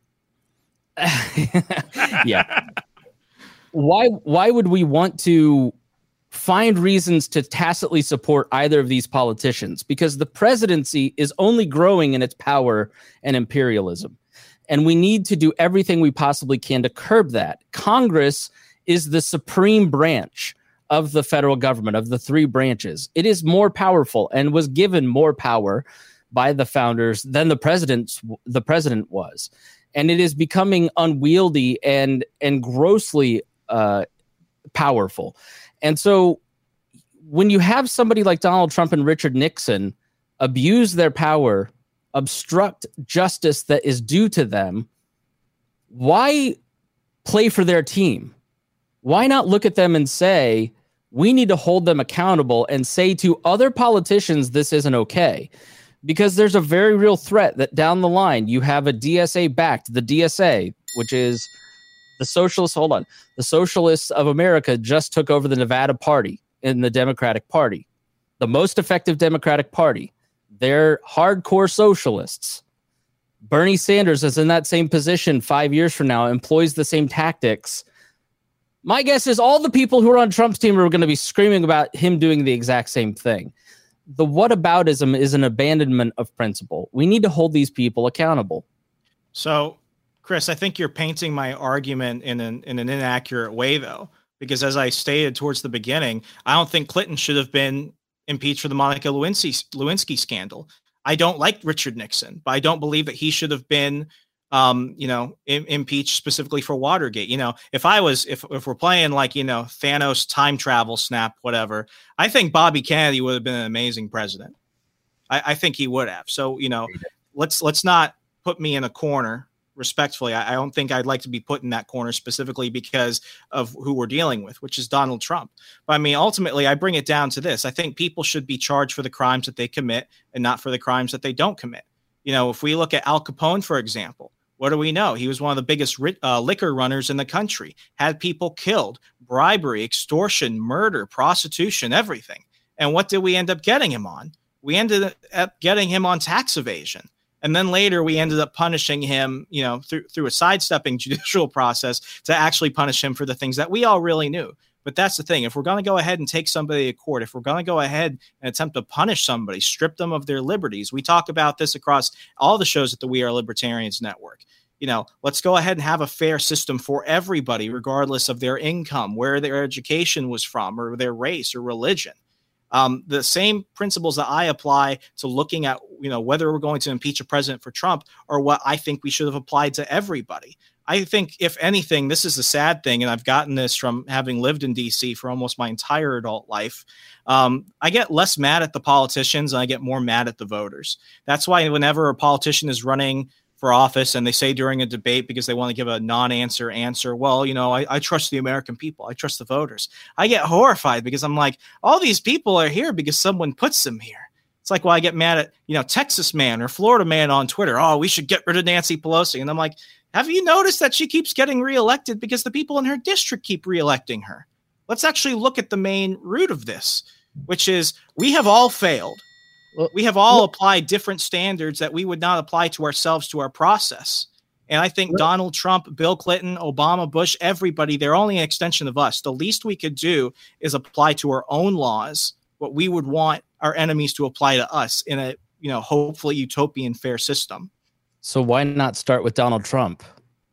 yeah. Why, why would we want to find reasons to tacitly support either of these politicians? Because the presidency is only growing in its power and imperialism. And we need to do everything we possibly can to curb that. Congress is the supreme branch of the federal government, of the three branches. It is more powerful and was given more power by the founders than the president's, the president was. And it is becoming unwieldy and, and grossly uh, powerful. And so when you have somebody like Donald Trump and Richard Nixon abuse their power, obstruct justice that is due to them, why play for their team? Why not look at them and say, we need to hold them accountable and say to other politicians, this isn't okay? Because there's a very real threat that down the line, you have a D S A backed, the D S A, which is the socialists, hold on, the Socialists of America just took over the Nevada Party in the Democratic Party, the most effective Democratic Party. They're hardcore socialists. Bernie Sanders is in that same position five years from now, employs the same tactics. My guess is all the people who are on Trump's team are going to be screaming about him doing the exact same thing. The whataboutism is an abandonment of principle. We need to hold these people accountable. So, Chris, I think you're painting my argument in an in an inaccurate way, though, because as I stated towards the beginning, I don't think Clinton should have been impeached for the Monica Lewinsky, Lewinsky scandal. I don't like Richard Nixon, but I don't believe that he should have been, um, you know, im- impeached specifically for Watergate. You know, if I was, if if we're playing like, you know, Thanos time travel snap, whatever, I think Bobby Kennedy would have been an amazing president. I, I think he would have. So, you know, let's let's not put me in a corner. Respectfully, I, I don't think I'd like to be put in that corner specifically because of who we're dealing with, which is Donald Trump. But I mean, ultimately, I bring it down to this. I think people should be charged for the crimes that they commit and not for the crimes that they don't commit. You know, if we look at Al Capone, for example, what do we know? He was one of the biggest uh, liquor runners in the country, had people killed, bribery, extortion, murder, prostitution, everything. And what did we end up getting him on? We ended up getting him on tax evasion. And then later we ended up punishing him, you know, through through a sidestepping judicial process to actually punish him for the things that we all really knew. But that's the thing. If we're going to go ahead and take somebody to court, if we're going to go ahead and attempt to punish somebody, strip them of their liberties, we talk about this across all the shows at the We Are Libertarians Network. You know, let's go ahead and have a fair system for everybody, regardless of their income, where their education was from, or their race or religion. Um, the same principles that I apply to looking at, you know, whether we're going to impeach a president for Trump are what I think we should have applied to everybody. I think, if anything, this is the sad thing, and I've gotten this from having lived in D C for almost my entire adult life. Um, I get less mad at the politicians and I get more mad at the voters. That's why whenever a politician is running for office and they say during a debate, because they want to give a non-answer answer, well, you know, I, I trust the American people. I trust the voters. I get horrified because I'm like, all these people are here because someone puts them here. It's like, well, I get mad at, you know, Texas man or Florida man on Twitter. Oh, we should get rid of Nancy Pelosi. And I'm like, have you noticed that she keeps getting reelected because the people in her district keep reelecting her? Let's actually look at the main root of this, which is we have all failed. We have all applied different standards that we would not apply to ourselves, to our process. And I think Donald Trump, Bill Clinton, Obama, Bush, everybody, they're only an extension of us. The least we could do is apply to our own laws what we would want our enemies to apply to us in a, you know, hopefully utopian fair system. So why not start with Donald Trump?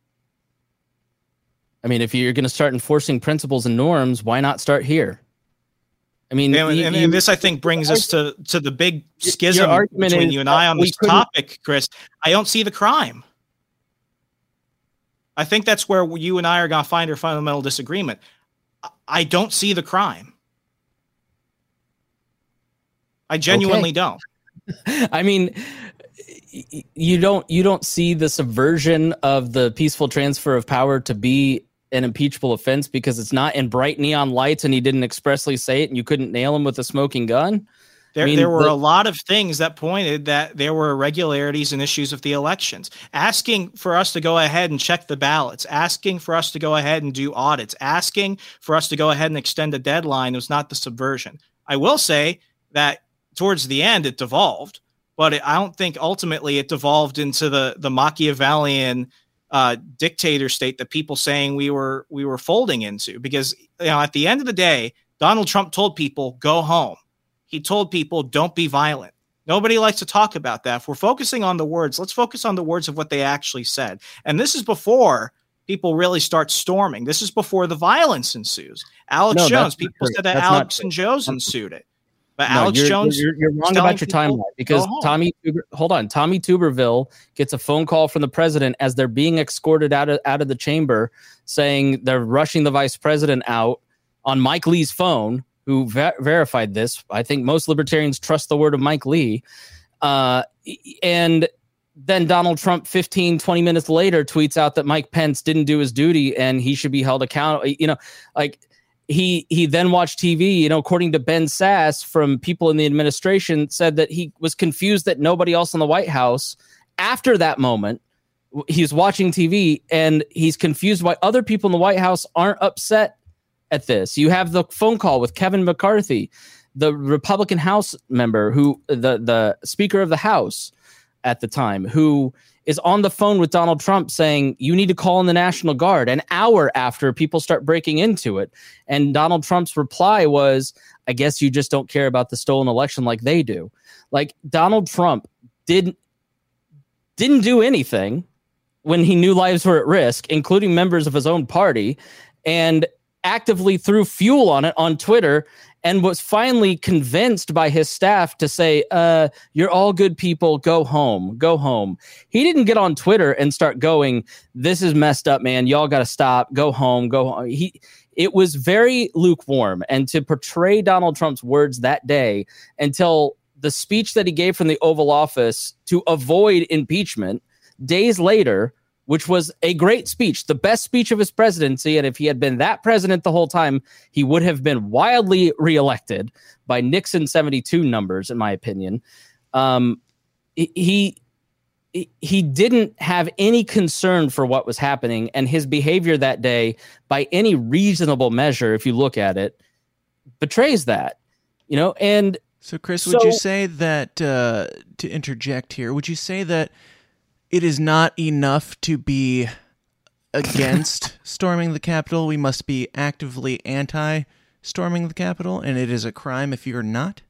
I mean, if you're going to start enforcing principles and norms, why not start here? I mean, and, you, and, you, and this, I think, brings us to, to the big schism between is, you and I on this topic, Chris. I don't see the crime. I think that's where you and I are going to find our fundamental disagreement. I don't see the crime. I genuinely okay. don't. I mean, you don't you don't see the subversion of the peaceful transfer of power to be an impeachable offense because it's not in bright neon lights and he didn't expressly say it and you couldn't nail him with a smoking gun? There, I mean, there were the, a lot of things that pointed that there were irregularities and issues of the elections. Asking for us to go ahead and check the ballots, asking for us to go ahead and do audits, asking for us to go ahead and extend a deadline was not the subversion. I will say that towards the end it devolved, but it, I don't think ultimately it devolved into the, the Machiavellian uh, dictator state that people saying we were we were folding into. Because, you know, at the end of the day, Donald Trump told people, go home. He told people, don't be violent. Nobody likes to talk about that. If we're focusing on the words, let's focus on the words of what they actually said. And this is before people really start storming. This is before the violence ensues. Alex no, Jones, people said that that's Alex and Jones ensued it. But no, Alex you're, Jones, you're, you're wrong about your timeline because Tommy, hold on, Tommy Tuberville gets a phone call from the president as they're being escorted out of out of the chamber, saying they're rushing the vice president out on Mike Lee's phone, who ver- verified this. I think most libertarians trust the word of Mike Lee, uh, and then Donald Trump, fifteen, twenty minutes later, tweets out that Mike Pence didn't do his duty and he should be held accountable. You know, like. He he then watched T V, you know, according to Ben Sass from people in the administration, said that he was confused that nobody else in the White House after that moment, he's watching T V and he's confused why other people in the White House aren't upset at this. You have the phone call with Kevin McCarthy, the Republican House member who the, the Speaker of the House at the time, who is on the phone with Donald Trump saying, you need to call in the National Guard an hour after people start breaking into it. And Donald Trump's reply was, I guess you just don't care about the stolen election like they do. Like Donald Trump didn't, didn't do anything when he knew lives were at risk, including members of his own party. And actively threw fuel on it on Twitter and was finally convinced by his staff to say, uh, you're all good people, go home, go home. He didn't get on Twitter and start going, this is messed up, man. Y'all got to stop, go home, go home. He, it was very lukewarm. And to portray Donald Trump's words that day until the speech that he gave from the Oval Office to avoid impeachment days later, which was a great speech, the best speech of his presidency. And if he had been that president the whole time, he would have been wildly reelected by Nixon seventy-two numbers, in my opinion. Um, he, he didn't have any concern for what was happening, and his behavior that day, by any reasonable measure, if you look at it, betrays that, you know, and so Chris, so, would you say that, uh, to interject here, would you say that it is not enough to be against storming the Capitol? We must be actively anti-storming the Capitol, and it is a crime if you're not?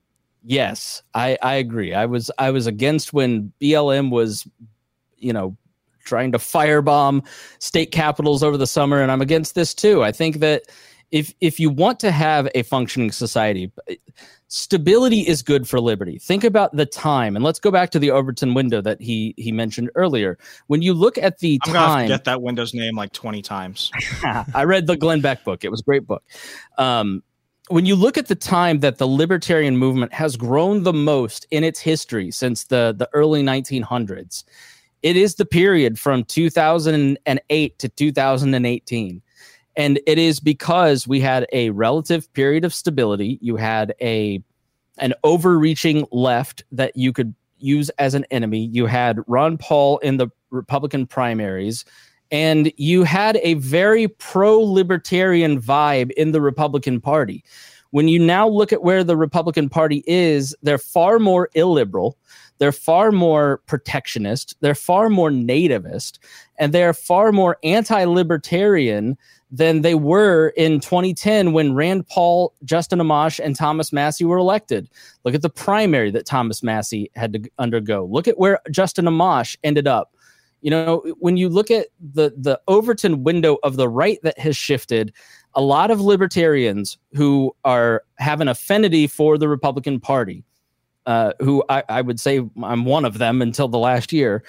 Yes, I, I agree. I was I was against when B L M was, you know, trying to firebomb state capitals over the summer, and I'm against this too. I think that if if you want to have a functioning society, stability is good for liberty. Think about the time, and let's go back to the Overton window that he he mentioned earlier. When you look at the I'm time, I'm gonna forget that window's name like twenty times. I read the Glenn Beck book; it was a great book. Um, when you look at the time that the libertarian movement has grown the most in its history since the the early nineteen hundreds, it is the period from two thousand eight to two thousand eighteen. And it is because we had a relative period of stability. You had a an overreaching left that you could use as an enemy. You had Ron Paul in the Republican primaries, and you had a very pro-libertarian vibe in the Republican Party. When you now look at where the Republican Party is, they're far more illiberal. They're far more protectionist. They're far more nativist, and they're far more anti-libertarian than they were in twenty ten when Rand Paul, Justin Amash, and Thomas Massie were elected. Look at the primary that Thomas Massie had to undergo. Look at where Justin Amash ended up. You know, when you look at the, the Overton window of the right that has shifted, a lot of libertarians who are have an affinity for the Republican Party, uh, who I, I would say I'm one of them until the last year,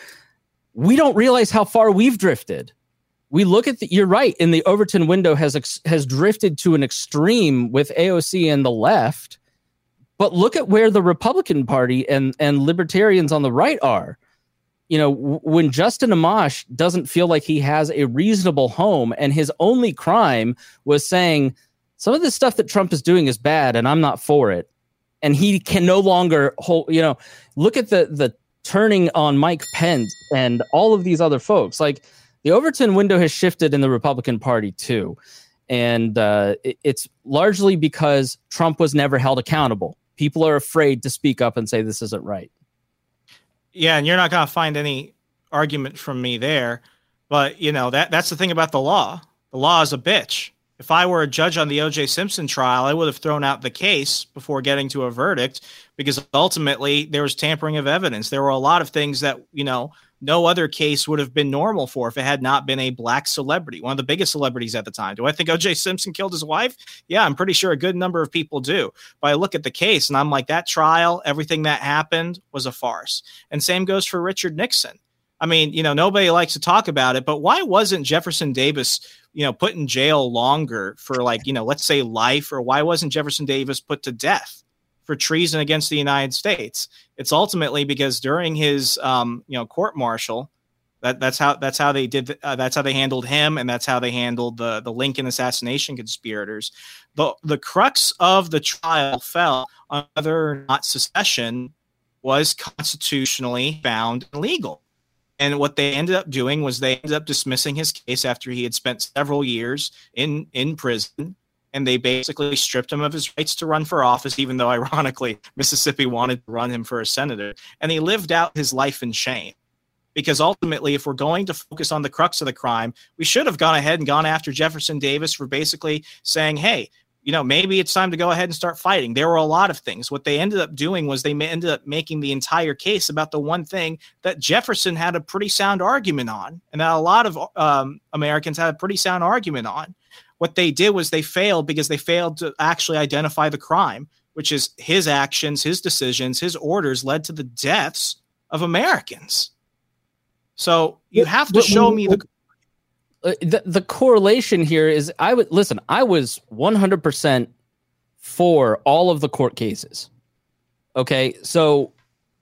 we don't realize how far we've drifted. We look at the, you're right, and the Overton window has ex, has drifted to an extreme with A O C and the left, but look at where the Republican Party and, and libertarians on the right are. You know, w- when Justin Amash doesn't feel like he has a reasonable home, and his only crime was saying some of the stuff that Trump is doing is bad and I'm not for it, and he can no longer hold, you know, look at the the turning on Mike Pence and all of these other folks. Like, the Overton window has shifted in the Republican Party too, and uh, it, it's largely because Trump was never held accountable. People are afraid to speak up and say this isn't right. Yeah, and you're not going to find any argument from me there, but you know that that's the thing about the law. The law is a bitch. If I were a judge on the O J Simpson trial, I would have thrown out the case before getting to a verdict, because ultimately there was tampering of evidence. There were a lot of things that, you know, no other case would have been normal for if it had not been a black celebrity, one of the biggest celebrities at the time. Do I think O J Simpson killed his wife? Yeah, I'm pretty sure a good number of people do. But I look at the case and I'm like, that trial, everything that happened was a farce. And same goes for Richard Nixon. I mean, you know, nobody likes to talk about it, but why wasn't Jefferson Davis, you know, put in jail longer for, like, you know, let's say life, or why wasn't Jefferson Davis put to death for treason against the United States? It's ultimately because during his, um, you know, court martial, that that's how that's how they did. Uh, that's how they handled him, and that's how they handled the the Lincoln assassination conspirators. The the crux of the trial fell on whether or not secession was constitutionally found illegal. And what they ended up doing was they ended up dismissing his case after he had spent several years in, in prison. And they basically stripped him of his rights to run for office, even though, ironically, Mississippi wanted to run him for a senator. And he lived out his life in shame. Because ultimately, if we're going to focus on the crux of the crime, we should have gone ahead and gone after Jefferson Davis for basically saying, hey, you know, maybe it's time to go ahead and start fighting. There were a lot of things. What they ended up doing was they ended up making the entire case about the one thing that Jefferson had a pretty sound argument on, and that a lot of um, Americans had a pretty sound argument on, What they did was they failed because they failed to actually identify the crime, which is his actions, his decisions, his orders led to the deaths of Americans. So you have to show me the uh, the, the correlation here is I would listen. I was one hundred percent for all of the court cases. Okay, so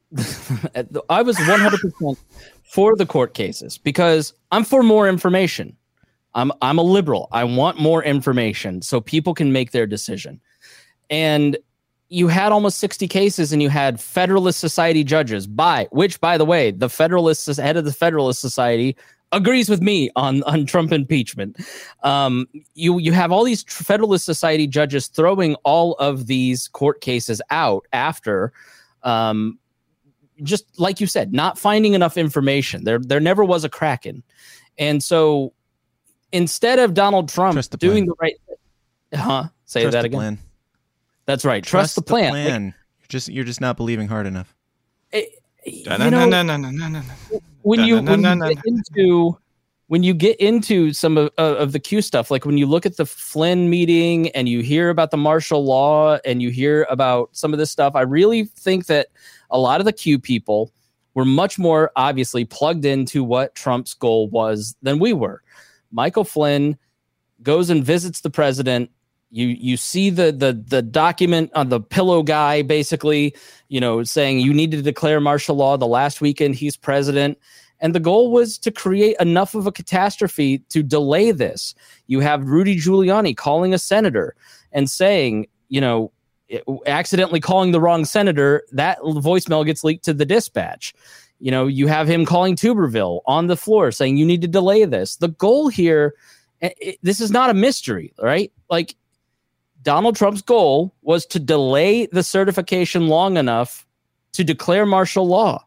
I was one hundred percent for the court cases because I'm for more information. I'm I'm a liberal. I want more information so people can make their decision. And you had almost sixty cases, and you had Federalist Society judges, by which, by the way, the Federalist head of the Federalist Society agrees with me on, on Trump impeachment. Um, you you have all these Federalist Society judges throwing all of these court cases out after, um, just like you said, not finding enough information. There there never was a Kraken, and so instead of Donald Trump the doing the right, huh? Say Trust that the again. Plan. That's right. Trust, Trust the plan. The plan. Like, you're just you're just not believing hard enough. It, you know, no, no, no, no, no, no. When you when you get into when you get into some of, uh, of the Q stuff, like when you look at the Flynn meeting and you hear about the martial law and you hear about some of this stuff, I really think that a lot of the Q people were much more obviously plugged into what Trump's goal was than we were. Michael Flynn goes and visits the president. You you see the the the document on the pillow guy basically, you know, saying you need to declare martial law the last weekend he's president. And the goal was to create enough of a catastrophe to delay this. You have Rudy Giuliani calling a senator and saying, you know, accidentally calling the wrong senator. That voicemail gets leaked to the dispatch. You know, you have him calling Tuberville on the floor saying you need to delay this. The goal here, it, this is not a mystery, right? Like, Donald Trump's goal was to delay the certification long enough to declare martial law.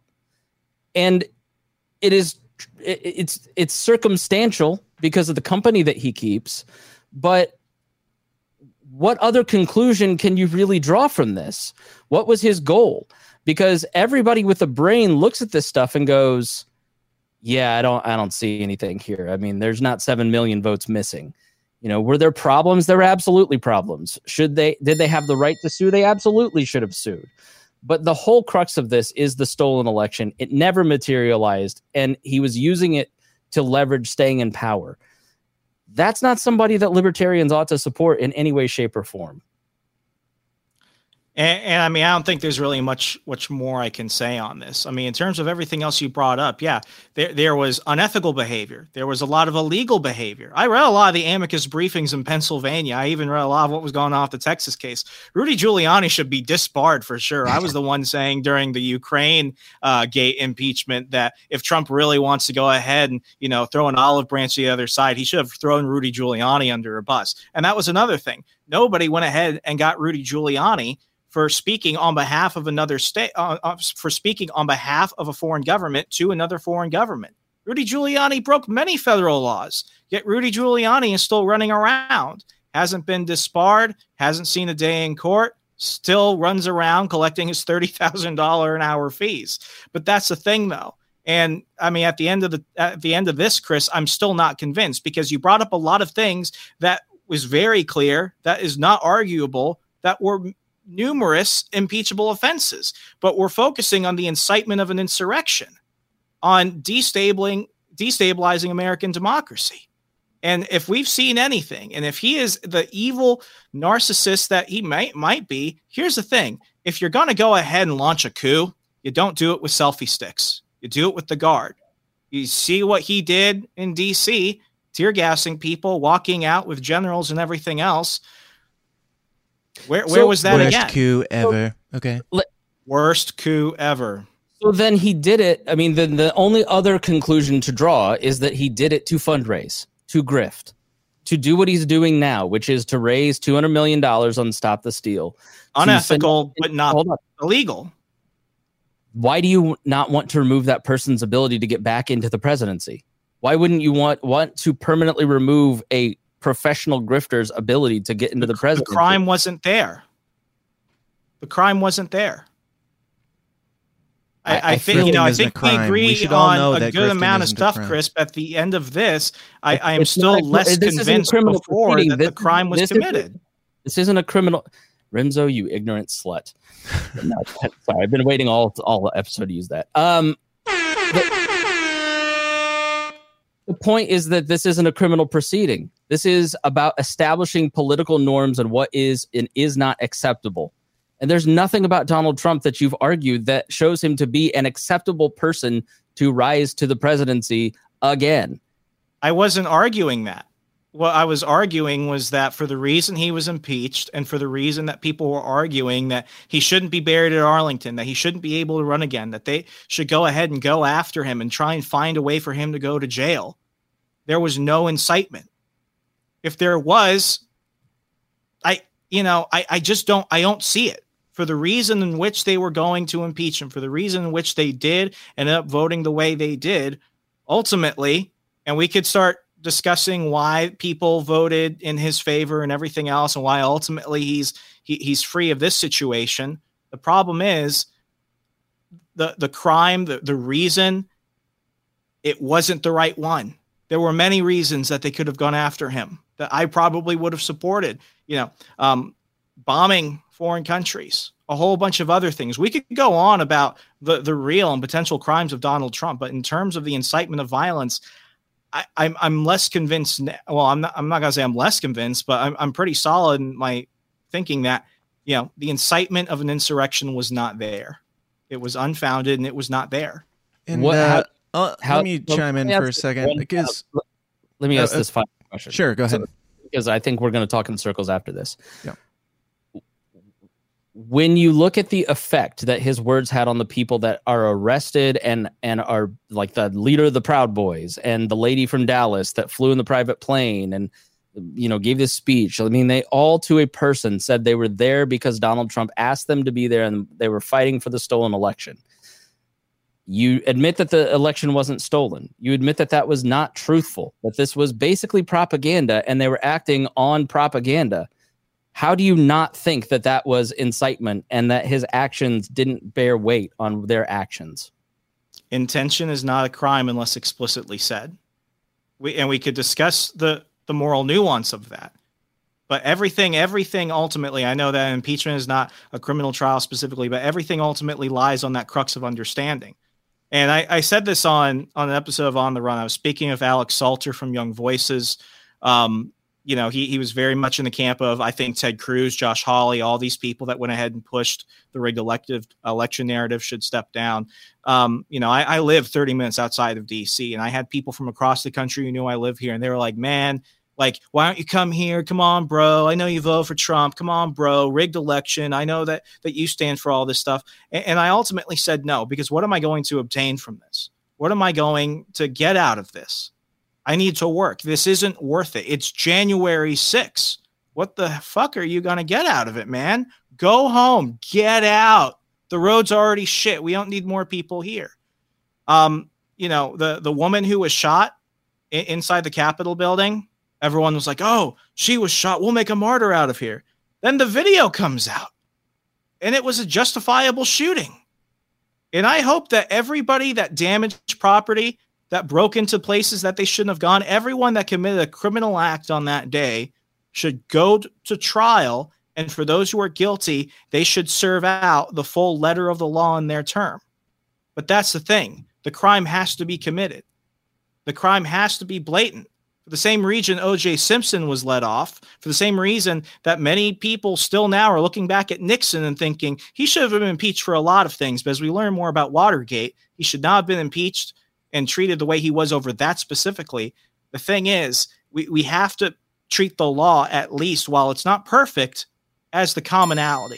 And it is it, it's it's circumstantial because of the company that he keeps, but what other conclusion can you really draw from this? What was his goal? Because everybody with a brain looks at this stuff and goes, yeah, I don't I don't see anything here. I mean, there's not seven million votes missing. You know, were there problems? There were absolutely problems. Should they, did they have the right to sue? They absolutely should have sued. But the whole crux of this is the stolen election. It never materialized, and he was using it to leverage staying in power. That's not somebody that libertarians ought to support in any way, shape, or form. And, and I mean, I don't think there's really much, much more I can say on this. I mean, in terms of everything else you brought up, yeah, there there was unethical behavior. There was a lot of illegal behavior. I read a lot of the amicus briefings in Pennsylvania. I even read a lot of what was going on with the Texas case. Rudy Giuliani should be disbarred for sure. I was the one saying during the Ukraine uh, gate impeachment that if Trump really wants to go ahead and, you know, throw an olive branch to the other side, he should have thrown Rudy Giuliani under a bus. And that was another thing. Nobody went ahead and got Rudy Giuliani for speaking on behalf of another state, uh, uh, for speaking on behalf of a foreign government to another foreign government. Rudy Giuliani broke many federal laws, yet Rudy Giuliani is still running around, hasn't been disbarred, hasn't seen a day in court, still runs around collecting his thirty thousand dollars an hour fees. But that's the thing, though. And I mean, at the end of the at the end of this, Chris, I'm still not convinced because you brought up a lot of things that was very clear, that is not arguable, that were numerous impeachable offenses, but we're focusing on the incitement of an insurrection, on destabilizing, destabilizing American democracy. And if we've seen anything, and if he is the evil narcissist that he might might be, here's the thing. If you're going to go ahead and launch a coup, you don't do it with selfie sticks. You do it with the guard. You see what he did in D C, tear gassing people, walking out with generals and everything else. Where where so, was that worst again? Worst coup ever. Okay. Worst coup ever. So then he did it. I mean, then the only other conclusion to draw is that he did it to fundraise, to grift, to do what he's doing now, which is to raise two hundred million dollars on Stop the Steal. Unethical, but not illegal. Why do you not want to remove that person's ability to get back into the presidency? Why wouldn't you want want to permanently remove a professional grifter's ability to get into the, the presidency? The crime wasn't there. The crime wasn't there. I, I, I think you know. I think we agree we on a good amount of stuff, Chris. But at the end of this, I, I am still a, less convinced before that this, the crime was this committed. Is, this isn't a criminal. Renzo, you ignorant slut. No, sorry, I've been waiting all all episode to use that. Um, the, the point is that this isn't a criminal proceeding. This is about establishing political norms and what is and is not acceptable. And there's nothing about Donald Trump that you've argued that shows him to be an acceptable person to rise to the presidency again. I wasn't arguing that. What I was arguing was that for the reason he was impeached and for the reason that people were arguing that he shouldn't be buried at Arlington, that he shouldn't be able to run again, that they should go ahead and go after him and try and find a way for him to go to jail, there was no incitement. If there was, I, you know, I, I just don't, I don't see it. For the reason in which they were going to impeach him, for the reason in which they did end up voting the way they did, ultimately, and we could start discussing why people voted in his favor and everything else, and why ultimately he's he, he's free of this situation. The problem is the the crime, the, the reason it wasn't the right one. There were many reasons that they could have gone after him that I probably would have supported. You know, um, bombing foreign countries, a whole bunch of other things. We could go on about the, the real and potential crimes of Donald Trump, but in terms of the incitement of violence, I, I'm I'm less convinced. Well, I'm not I'm not gonna say I'm less convinced, but I'm I'm pretty solid in my thinking that you know the incitement of an insurrection was not there. It was unfounded and it was not there. And what, uh, how, uh, how, let me well, chime in for a second one, because uh, let me ask uh, this final question. Sure, go ahead. So, because I think we're going to talk in circles after this. Yeah. When you look at the effect that his words had on the people that are arrested and and are like the leader of the Proud Boys and the lady from Dallas that flew in the private plane and, you know, gave this speech. I mean, they all to a person said they were there because Donald Trump asked them to be there and they were fighting for the stolen election. You admit that the election wasn't stolen. You admit that that was not truthful, that this was basically propaganda and they were acting on propaganda. How do you not think that that was incitement and that his actions didn't bear weight on their actions? Intention is not a crime unless explicitly said. We and we could discuss the, the moral nuance of that. But everything, everything ultimately, I know that impeachment is not a criminal trial specifically, but everything ultimately lies on that crux of understanding. And I, I said this on, on an episode of On the Run. I was speaking of Alex Salter from Young Voices. Um, You know, he he was very much in the camp of, I think, Ted Cruz, Josh Hawley, all these people that went ahead and pushed the rigged elective election narrative should step down. Um, you know, I, I live thirty minutes outside of D C, and I had people from across the country who knew I live here, and they were like, man, like, why don't you come here? Come on, bro. I know you vote for Trump. Come on, bro. Rigged election. I know that that you stand for all this stuff. And, and I ultimately said no, because what am I going to obtain from this? What am I going to get out of this? I need to work. This isn't worth it. It's January sixth. What the fuck are you going to get out of it, man? Go home. Get out. The road's already shit. We don't need more people here. Um, you know, the, the woman who was shot I- inside the Capitol building, everyone was like, oh, she was shot. We'll make a martyr out of here. Then the video comes out, and it was a justifiable shooting. And I hope that everybody that damaged property, that broke into places that they shouldn't have gone, everyone that committed a criminal act on that day should go to trial. And for those who are guilty, they should serve out the full letter of the law in their term. But that's the thing. The crime has to be committed. The crime has to be blatant. For the same reason O J Simpson was let off, for the same reason that many people still now are looking back at Nixon and thinking he should have been impeached for a lot of things. But as we learn more about Watergate, he should not have been impeached and treated the way he was over that specifically. The thing is, we, we have to treat the law, at least while it's not perfect, as the commonality.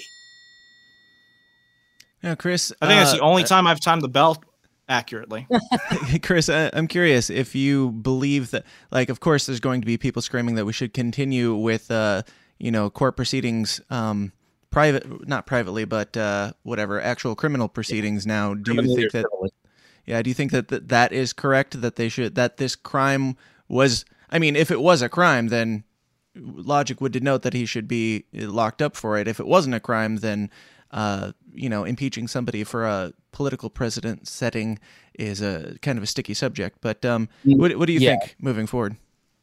Now, Chris, I think uh, that's the only time I've timed the bell accurately. Chris, I, I'm curious if you believe that, like, of course, there's going to be people screaming that we should continue with, uh, you know, court proceedings, um, private, not privately, but uh, whatever, actual criminal proceedings. Now, do you think that? Yeah, do you think that, that that is correct, that they should, that this crime was, I mean, if it was a crime, then logic would denote that he should be locked up for it. If it wasn't a crime, then uh, you know, impeaching somebody for a political president setting is a kind of a sticky subject. But um, what, what do you Yeah. think moving forward?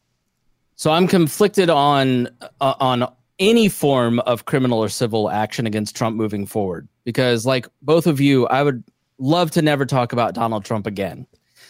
So I'm conflicted on uh, on any form of criminal or civil action against Trump moving forward, because like both of you, I would love to never talk about Donald Trump again.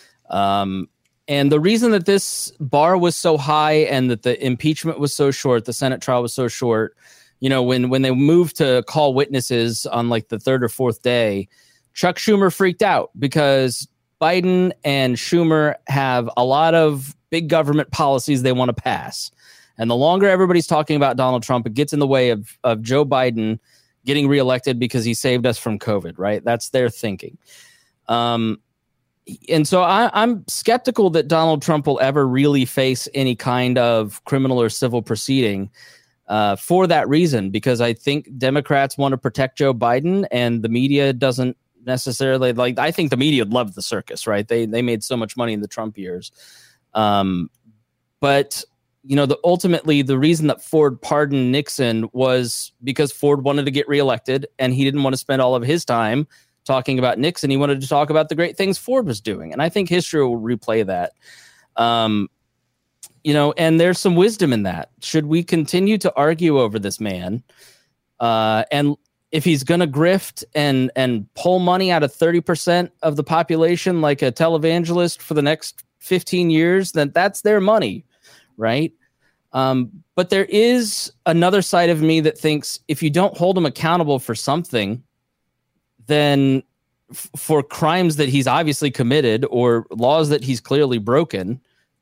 Um, and the reason that this bar was so high and that the impeachment was so short, the Senate trial was so short, you know, when when they moved to call witnesses on like the third or fourth day, Chuck Schumer freaked out because Biden and Schumer have a lot of big government policies they want to pass. And the longer everybody's talking about Donald Trump, it gets in the way of, of Joe Biden getting reelected because he saved us from COVID, right? That's their thinking. Um, and so I, I'm skeptical that Donald Trump will ever really face any kind of criminal or civil proceeding uh, for that reason, because I think Democrats want to protect Joe Biden and the media doesn't necessarily like, I think the media loved the circus, right? They, they made so much money in the Trump years. Um, but you know, the ultimately the reason that Ford pardoned Nixon was because Ford wanted to get reelected and he didn't want to spend all of his time talking about Nixon. He wanted to talk about the great things Ford was doing. And I think history will replay that. Um, you know, and there's some wisdom in that. Should we continue to argue over this man? Uh, and if he's going to grift and, and pull money out of thirty percent of the population, like a televangelist for the next fifteen years, then that's their money. Right. Um, but there is another side of me that thinks if you don't hold him accountable for something, then f- for crimes that he's obviously committed or laws that he's clearly broken,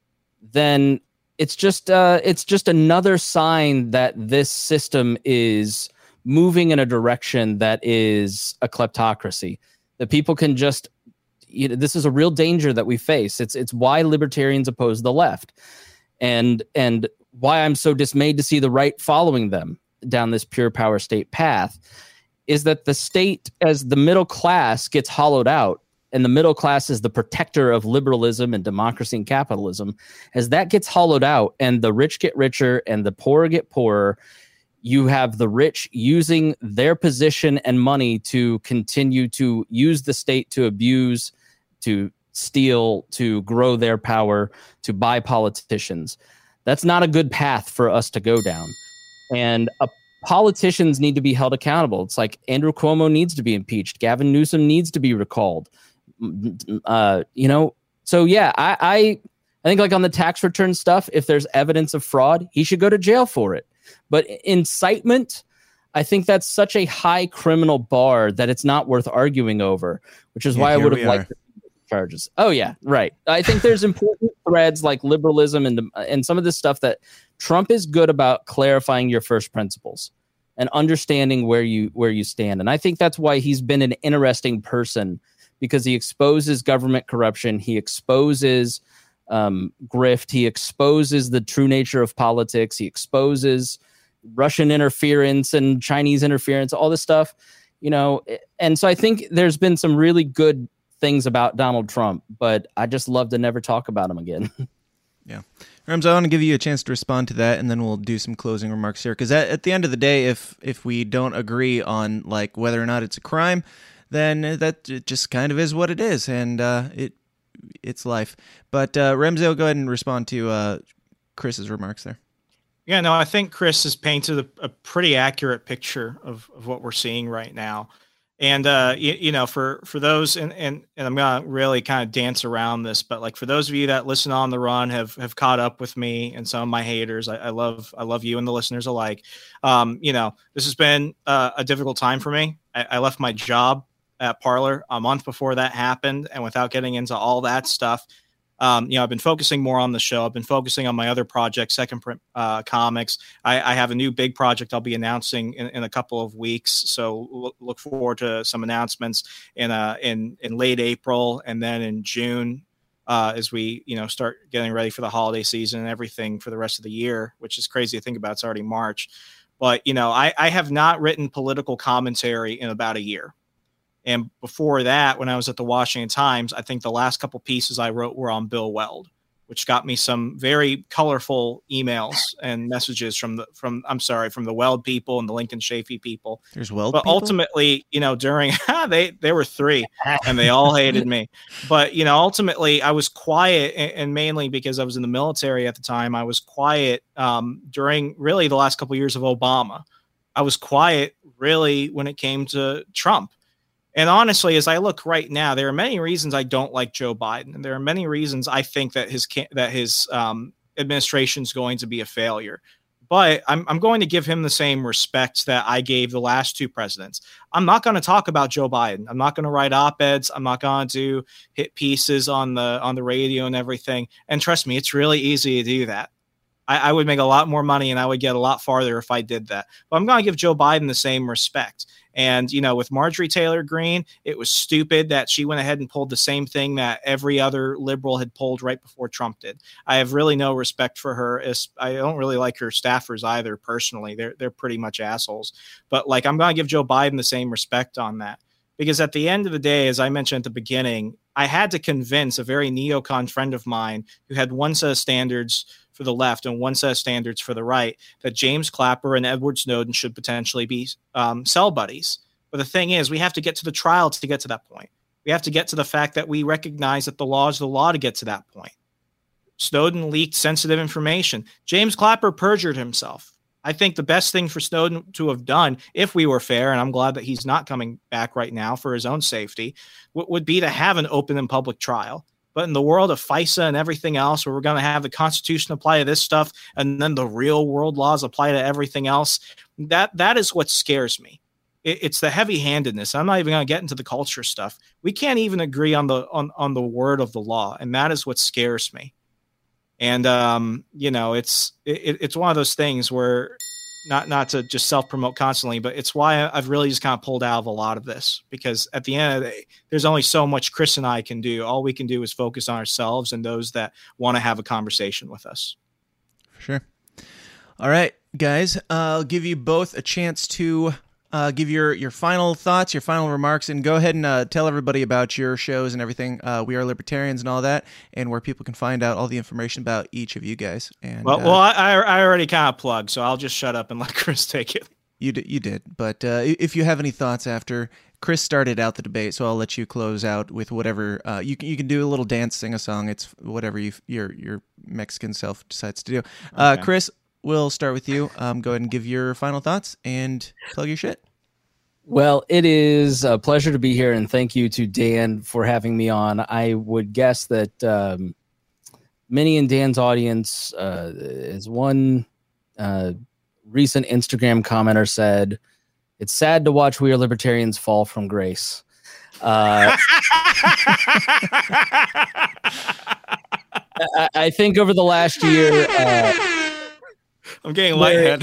then it's just uh, it's just another sign that this system is moving in a direction that is a kleptocracy, that people can just, you know, this is a real danger that we face. It's it's why libertarians oppose the left. And and why I'm so dismayed to see the right following them down this pure power state path is that the state, as the middle class gets hollowed out, and the middle class is the protector of liberalism and democracy and capitalism, as that gets hollowed out and the rich get richer and the poor get poorer, you have the rich using their position and money to continue to use the state to abuse, to steal, to grow their power, to buy politicians. That's not a good path for us to go down. And uh, politicians need to be held accountable. It's like Andrew Cuomo needs to be impeached. Gavin Newsom needs to be recalled. Uh, you know, so yeah, I, I, I think like on the tax return stuff, if there's evidence of fraud, he should go to jail for it. But incitement, I think that's such a high criminal bar that it's not worth arguing over, which is Yeah, why I here would we have liked are. to charges. Oh yeah, right. I think there's important threads like liberalism and and some of this stuff that Trump is good about clarifying your first principles and understanding where you where you stand. And I think that's why he's been an interesting person, because he exposes government corruption, he exposes um, grift, he exposes the true nature of politics, he exposes Russian interference and Chinese interference, all this stuff, you know. And so I think there's been some really good things about Donald Trump, but I just love to never talk about him again. Yeah. Rams, I want to give you a chance to respond to that, and then we'll do some closing remarks here. Because at, at the end of the day, if if we don't agree on like whether or not it's a crime, then that it just kind of is what it is, and uh, it it's life. But uh, Remzo, go ahead and respond to uh, Chris's remarks there. Yeah, no, I think Chris has painted a, a pretty accurate picture of, of what we're seeing right now. And, uh, you, you know, for, for those, and, and, and I'm going to really kind of dance around this, but like for those of you that listen on the run, have, have caught up with me and some of my haters, I, I love, I love you and the listeners alike. Um, you know, this has been uh, a difficult time for me. I, I left my job at Parler a month before that happened. And without getting into all that stuff, Um, you know, I've been focusing more on the show. I've been focusing on my other project, Second Print uh, Comics. I, I have a new big project I'll be announcing in, in a couple of weeks. So look, look forward to some announcements in uh, in in late April, and then in June uh, as we you know start getting ready for the holiday season and everything for the rest of the year, which is crazy to think about. It's already March, but you know, I, I have not written political commentary in about a year. And before that, when I was at the Washington Times, I think the last couple pieces I wrote were on Bill Weld, which got me some very colorful emails and messages from the from I'm sorry from the Weld people and the Lincoln Chafee people. There's Weld but people? ultimately, you know, during they there were three and they all hated me. But you know, ultimately, I was quiet, and, and mainly because I was in the military at the time. I was quiet um, during really the last couple of years of Obama. I was quiet really when it came to Trump. And honestly, as I look right now, there are many reasons I don't like Joe Biden, and there are many reasons I think that his that his um, administration is going to be a failure. But I'm I'm going to give him the same respect that I gave the last two presidents. I'm not going to talk about Joe Biden. I'm not going to write op-eds. I'm not going to hit pieces on the on the radio and everything. And trust me, it's really easy to do that. I, I would make a lot more money and I would get a lot farther if I did that. But I'm going to give Joe Biden the same respect. And, you know, with Marjorie Taylor Greene, it was stupid that she went ahead and pulled the same thing that every other liberal had pulled right before Trump did. I have really no respect for her. I don't really like her staffers either, personally. They're, they're pretty much assholes. But, like, I'm going to give Joe Biden the same respect on that. Because at the end of the day, as I mentioned at the beginning, I had to convince a very neocon friend of mine who had one set of standards for the left and one set of standards for the right that James Clapper and Edward Snowden should potentially be um, cell buddies. But the thing is, we have to get to the trial to get to that point. We have to get to the fact that we recognize that the law is the law to get to that point. Snowden leaked sensitive information. James Clapper perjured himself. I think the best thing for Snowden to have done, if we were fair, and I'm glad that he's not coming back right now for his own safety, w- would be to have an open and public trial. But in the world of FISA and everything else, where we're going to have the Constitution apply to this stuff and then the real world laws apply to everything else, that that is what scares me. It, it's the heavy-handedness. I'm not even going to get into the culture stuff. We can't even agree on the on, on the word of the law, and that is what scares me. And, um, you know, it's it, it's one of those things where not not to just self-promote constantly, but it's why I've really just kind of pulled out of a lot of this, because at the end of the day, there's only so much Chris and I can do. All we can do is focus on ourselves and those that want to have a conversation with us. For sure. All right, guys, uh, I'll give you both a chance to uh, give your, your final thoughts, your final remarks, and go ahead and uh, tell everybody about your shows and everything. Uh, We Are Libertarians and all that, and where people can find out all the information about each of you guys. And well, uh, well, I, I already kind of plugged, so I'll just shut up and let Chris take it. You did, you did. But uh, if you have any thoughts after, Chris started out the debate, so I'll let you close out with whatever. Uh, you can you can do a little dance, sing a song. It's whatever you your your Mexican self decides to do. Uh, Okay. Chris, we'll start with you. Um, go ahead and give your final thoughts and plug your shit. Well, it is a pleasure to be here, and thank you to Dan for having me on. I would guess that um, many in Dan's audience, uh, as one uh, recent Instagram commenter said, it's sad to watch We Are Libertarians fall from grace. Uh, I, I think over the last year... Uh, I'm getting lightheaded.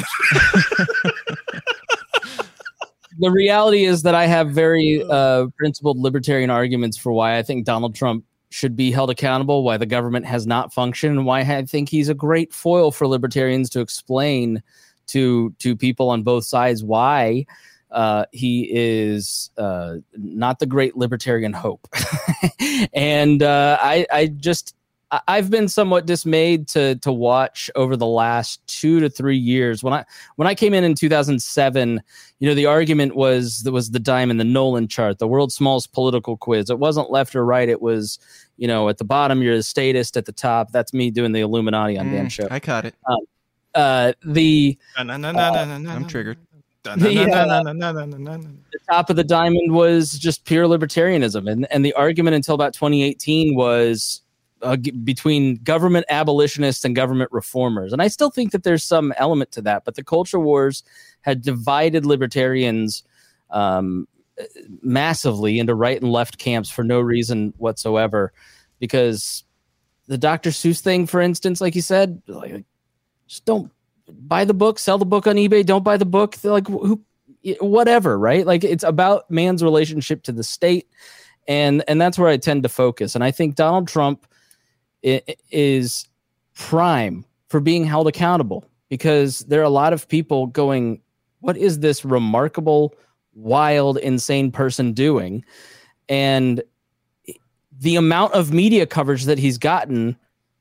The reality is that I have very uh, principled libertarian arguments for why I think Donald Trump should be held accountable, why the government has not functioned, and why I think he's a great foil for libertarians to explain to to people on both sides why uh, he is uh, not the great libertarian hope. And uh, I, I just... I've been somewhat dismayed to to watch over the last two to three years. When I when I came in in two thousand seven, you know, the argument was there was the diamond, the Nolan chart, the world's smallest political quiz. It wasn't left or right. It was, you know, at the bottom you're the statist, at the top that's me doing the Illuminati on Mm, Dan's show. I caught it. Um, uh, the No, no, no, no, no, no, I'm no. triggered. No, no, The, no, uh, no, no, no, no, no, no, no. the top of the diamond was just pure libertarianism, and and the argument until about twenty eighteen was Uh, g- between government abolitionists and government reformers. And I still think that there's some element to that, but the culture wars had divided libertarians um, massively into right and left camps for no reason whatsoever. Because the Doctor Seuss thing, for instance, like you said, like, just don't buy the book, sell the book on eBay, don't buy the book. They're like, who, whatever, right? Like, it's about man's relationship to the state. And, and that's where I tend to focus. And I think Donald Trump It is prime for being held accountable, because there are a lot of people going, what is this remarkable, wild, insane person doing? And the amount of media coverage that he's gotten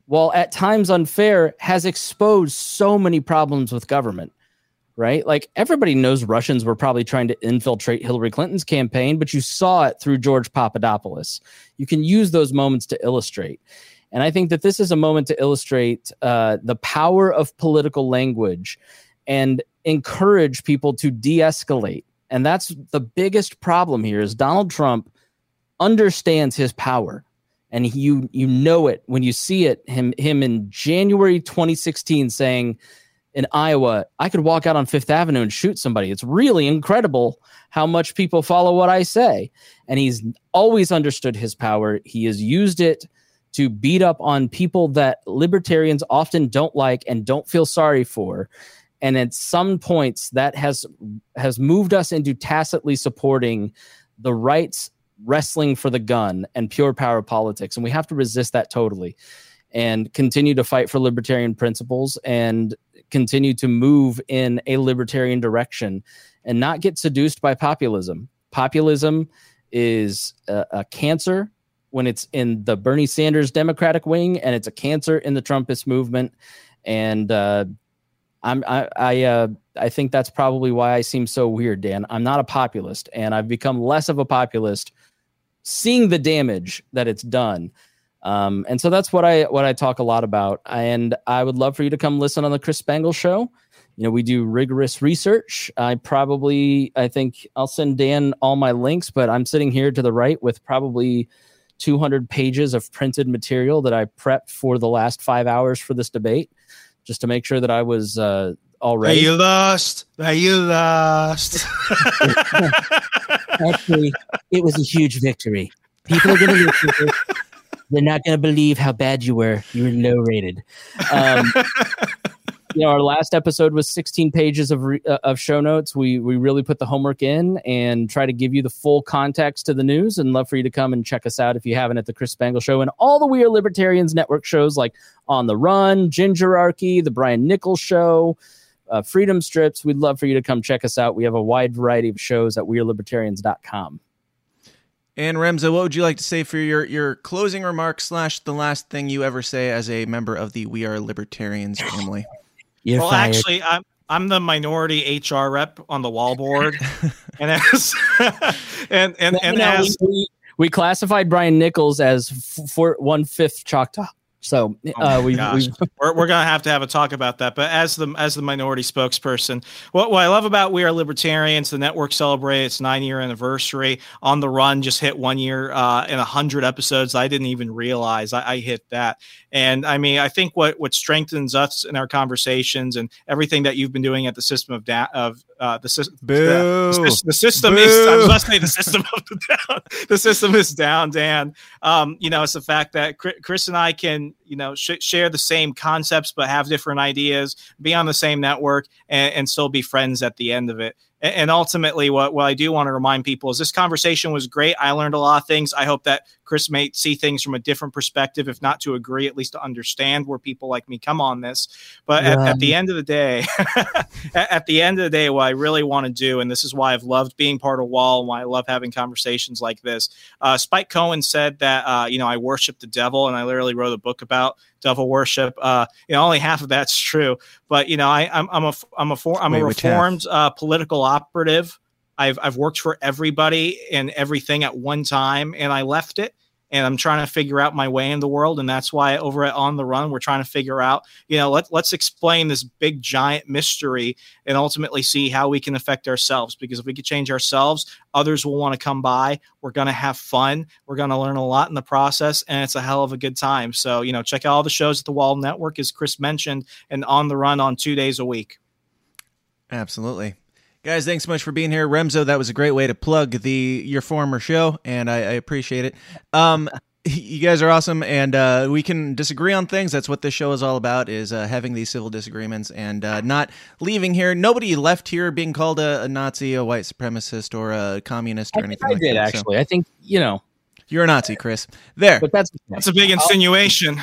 while at times unfair, has exposed so many problems with government, right? Like everybody knows Russians were probably trying to infiltrate Hillary Clinton's campaign, but you saw it through George Papadopoulos. You can use those moments to illustrate. And I think that this is a moment to illustrate uh, the power of political language and encourage people to de-escalate. And that's the biggest problem here is Donald Trump understands his power. And he, you you know it when you see it, him him in January twenty sixteen saying in Iowa, I could walk out on Fifth Avenue and shoot somebody. It's really incredible how much people follow what I say. And he's always understood his power. He has used it to beat up on people that libertarians often don't like and don't feel sorry for. And at some points that has has moved us into tacitly supporting the rights wrestling for the gun and pure power politics. And we have to resist that totally and continue to fight for libertarian principles and continue to move in a libertarian direction and not get seduced by populism. Populism is a, a cancer when it's in the Bernie Sanders Democratic wing, and it's a cancer in the Trumpist movement. And uh, I'm, I, I, uh, I think that's probably why I seem so weird, Dan. I'm not a populist, and I've become less of a populist seeing the damage that it's done. Um, and so that's what I what I talk a lot about. And I would love for you to come listen on the Chris Spangle Show. You know, we do rigorous research. I probably, I think I'll send Dan all my links, but I'm sitting here to the right with probably two hundred pages of printed material that I prepped for the last five hours for this debate, just to make sure that I was uh, all ready. Hey, you lost. Hey, you lost. Actually, it was a huge victory. People are going to listen to it. They're not going to believe how bad you were. You were low rated. Um, you know, our last episode was sixteen pages of re- uh, of show notes. We we really put the homework in and try to give you the full context to the news. And love for you to come and check us out if you haven't at the Chris Spangle Show and all the We Are Libertarians Network shows like On the Run, Gingerarchy, the Brian Nichols Show, uh, Freedom Strips. We'd love for you to come check us out. We have a wide variety of shows at we are libertarians dot com. And Remzo, what would you like to say for your, your closing remarks slash the last thing you ever say as a member of the We Are Libertarians family? You're well, fired. actually, I'm I'm the minority H R rep on the wall board, and as and and and no, as we, we classified Brian Nichols as f- for one fifth Choctaw. So uh, oh we, gosh. we we're we're gonna have to have a talk about that. But as the as the minority spokesperson, what what I love about We Are Libertarians, the network celebrated its nine year anniversary. On the Run just hit one year uh, in a hundred episodes. I didn't even realize I, I hit that. And I mean, I think what what strengthens us in our conversations and everything that you've been doing at the system of da- of uh, the system Boo. the, the system Boo. is I was about to say the system of the down. The system is down, Dan. Um, you know, it's the fact that Chris and I can, you know, sh- share the same concepts, but have different ideas, be on the same network, and, and still be friends at the end of it. And, and ultimately, what, what I do want to remind people is this conversation was great. I learned a lot of things. I hope that Chris may see things from a different perspective, if not to agree, at least to understand where people like me come on this. But yeah. at, at the end of the day, at, at the end of the day, what I really want to do, and this is why I've loved being part of Wall and why I love having conversations like this. Uh, Spike Cohen said that, uh, you know, I worship the devil, and I literally wrote a book about devil worship. Uh, you know, only half of that's true, but you know, I, I'm I'm a I'm a for, I'm Wait, a reformed uh, political operative. I've I've worked for everybody and everything at one time, and I left it. And I'm trying to figure out my way in the world. And that's why over at On the Run, we're trying to figure out, you know, let, let's explain this big, giant mystery and ultimately see how we can affect ourselves. Because if we could change ourselves, others will want to come by. We're going to have fun. We're going to learn a lot in the process. And it's a hell of a good time. So, you know, check out all the shows at the Wall Network, as Chris mentioned, and On the Run on two days a week. Absolutely. Guys, thanks so much for being here. Remzo, that was a great way to plug the your former show, and I, I appreciate it. Um, you guys are awesome, and uh, we can disagree on things. That's what this show is all about, is uh, having these civil disagreements and uh, not leaving here. Nobody left here being called a, a Nazi, a white supremacist, or a communist or I anything I like did, that. actually. So. I think, you know. You're a Nazi, Chris. There. But that's, that's a big insinuation.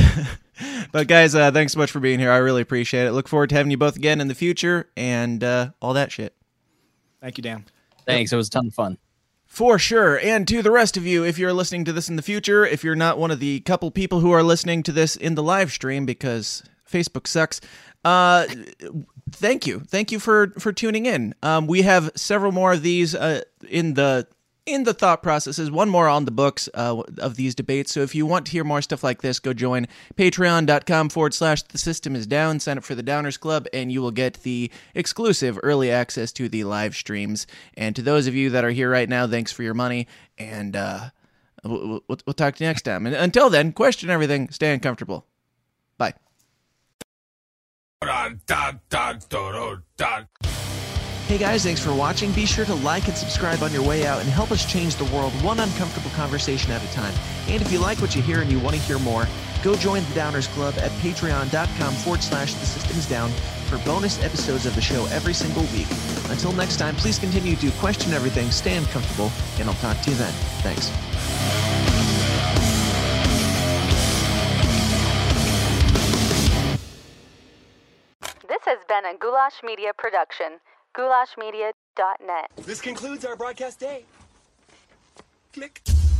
But guys, uh, thanks so much for being here. I really appreciate it. Look forward to having you both again in the future and uh, all that shit. Thank you, Dan. Thanks. It was a ton of fun. For sure. And to the rest of you, if you're listening to this in the future, if you're not one of the couple people who are listening to this in the live stream because Facebook sucks, uh, thank you. Thank you for, for tuning in. Um, we have several more of these uh, in the in the thought processes, one more on the books uh, of these debates. So if you want to hear more stuff like this, go join patreon.com forward slash the system is down, sign up for the Downers Club, and you will get the exclusive early access to the live streams. And to those of you that are here right now, thanks for your money, and uh, we'll, we'll, we'll talk to you next time. And until then, question everything, stay uncomfortable. Bye. Hey guys, thanks for watching. Be sure to like and subscribe on your way out and help us change the world one uncomfortable conversation at a time. And if you like what you hear and you want to hear more, go join the Downers Club at patreon.com forward slash the system is down for bonus episodes of the show every single week. Until next time, please continue to question everything, stay uncomfortable, and I'll talk to you then. Thanks. This has been a Goulash Media production. goulash media dot net. This concludes our broadcast day. Click.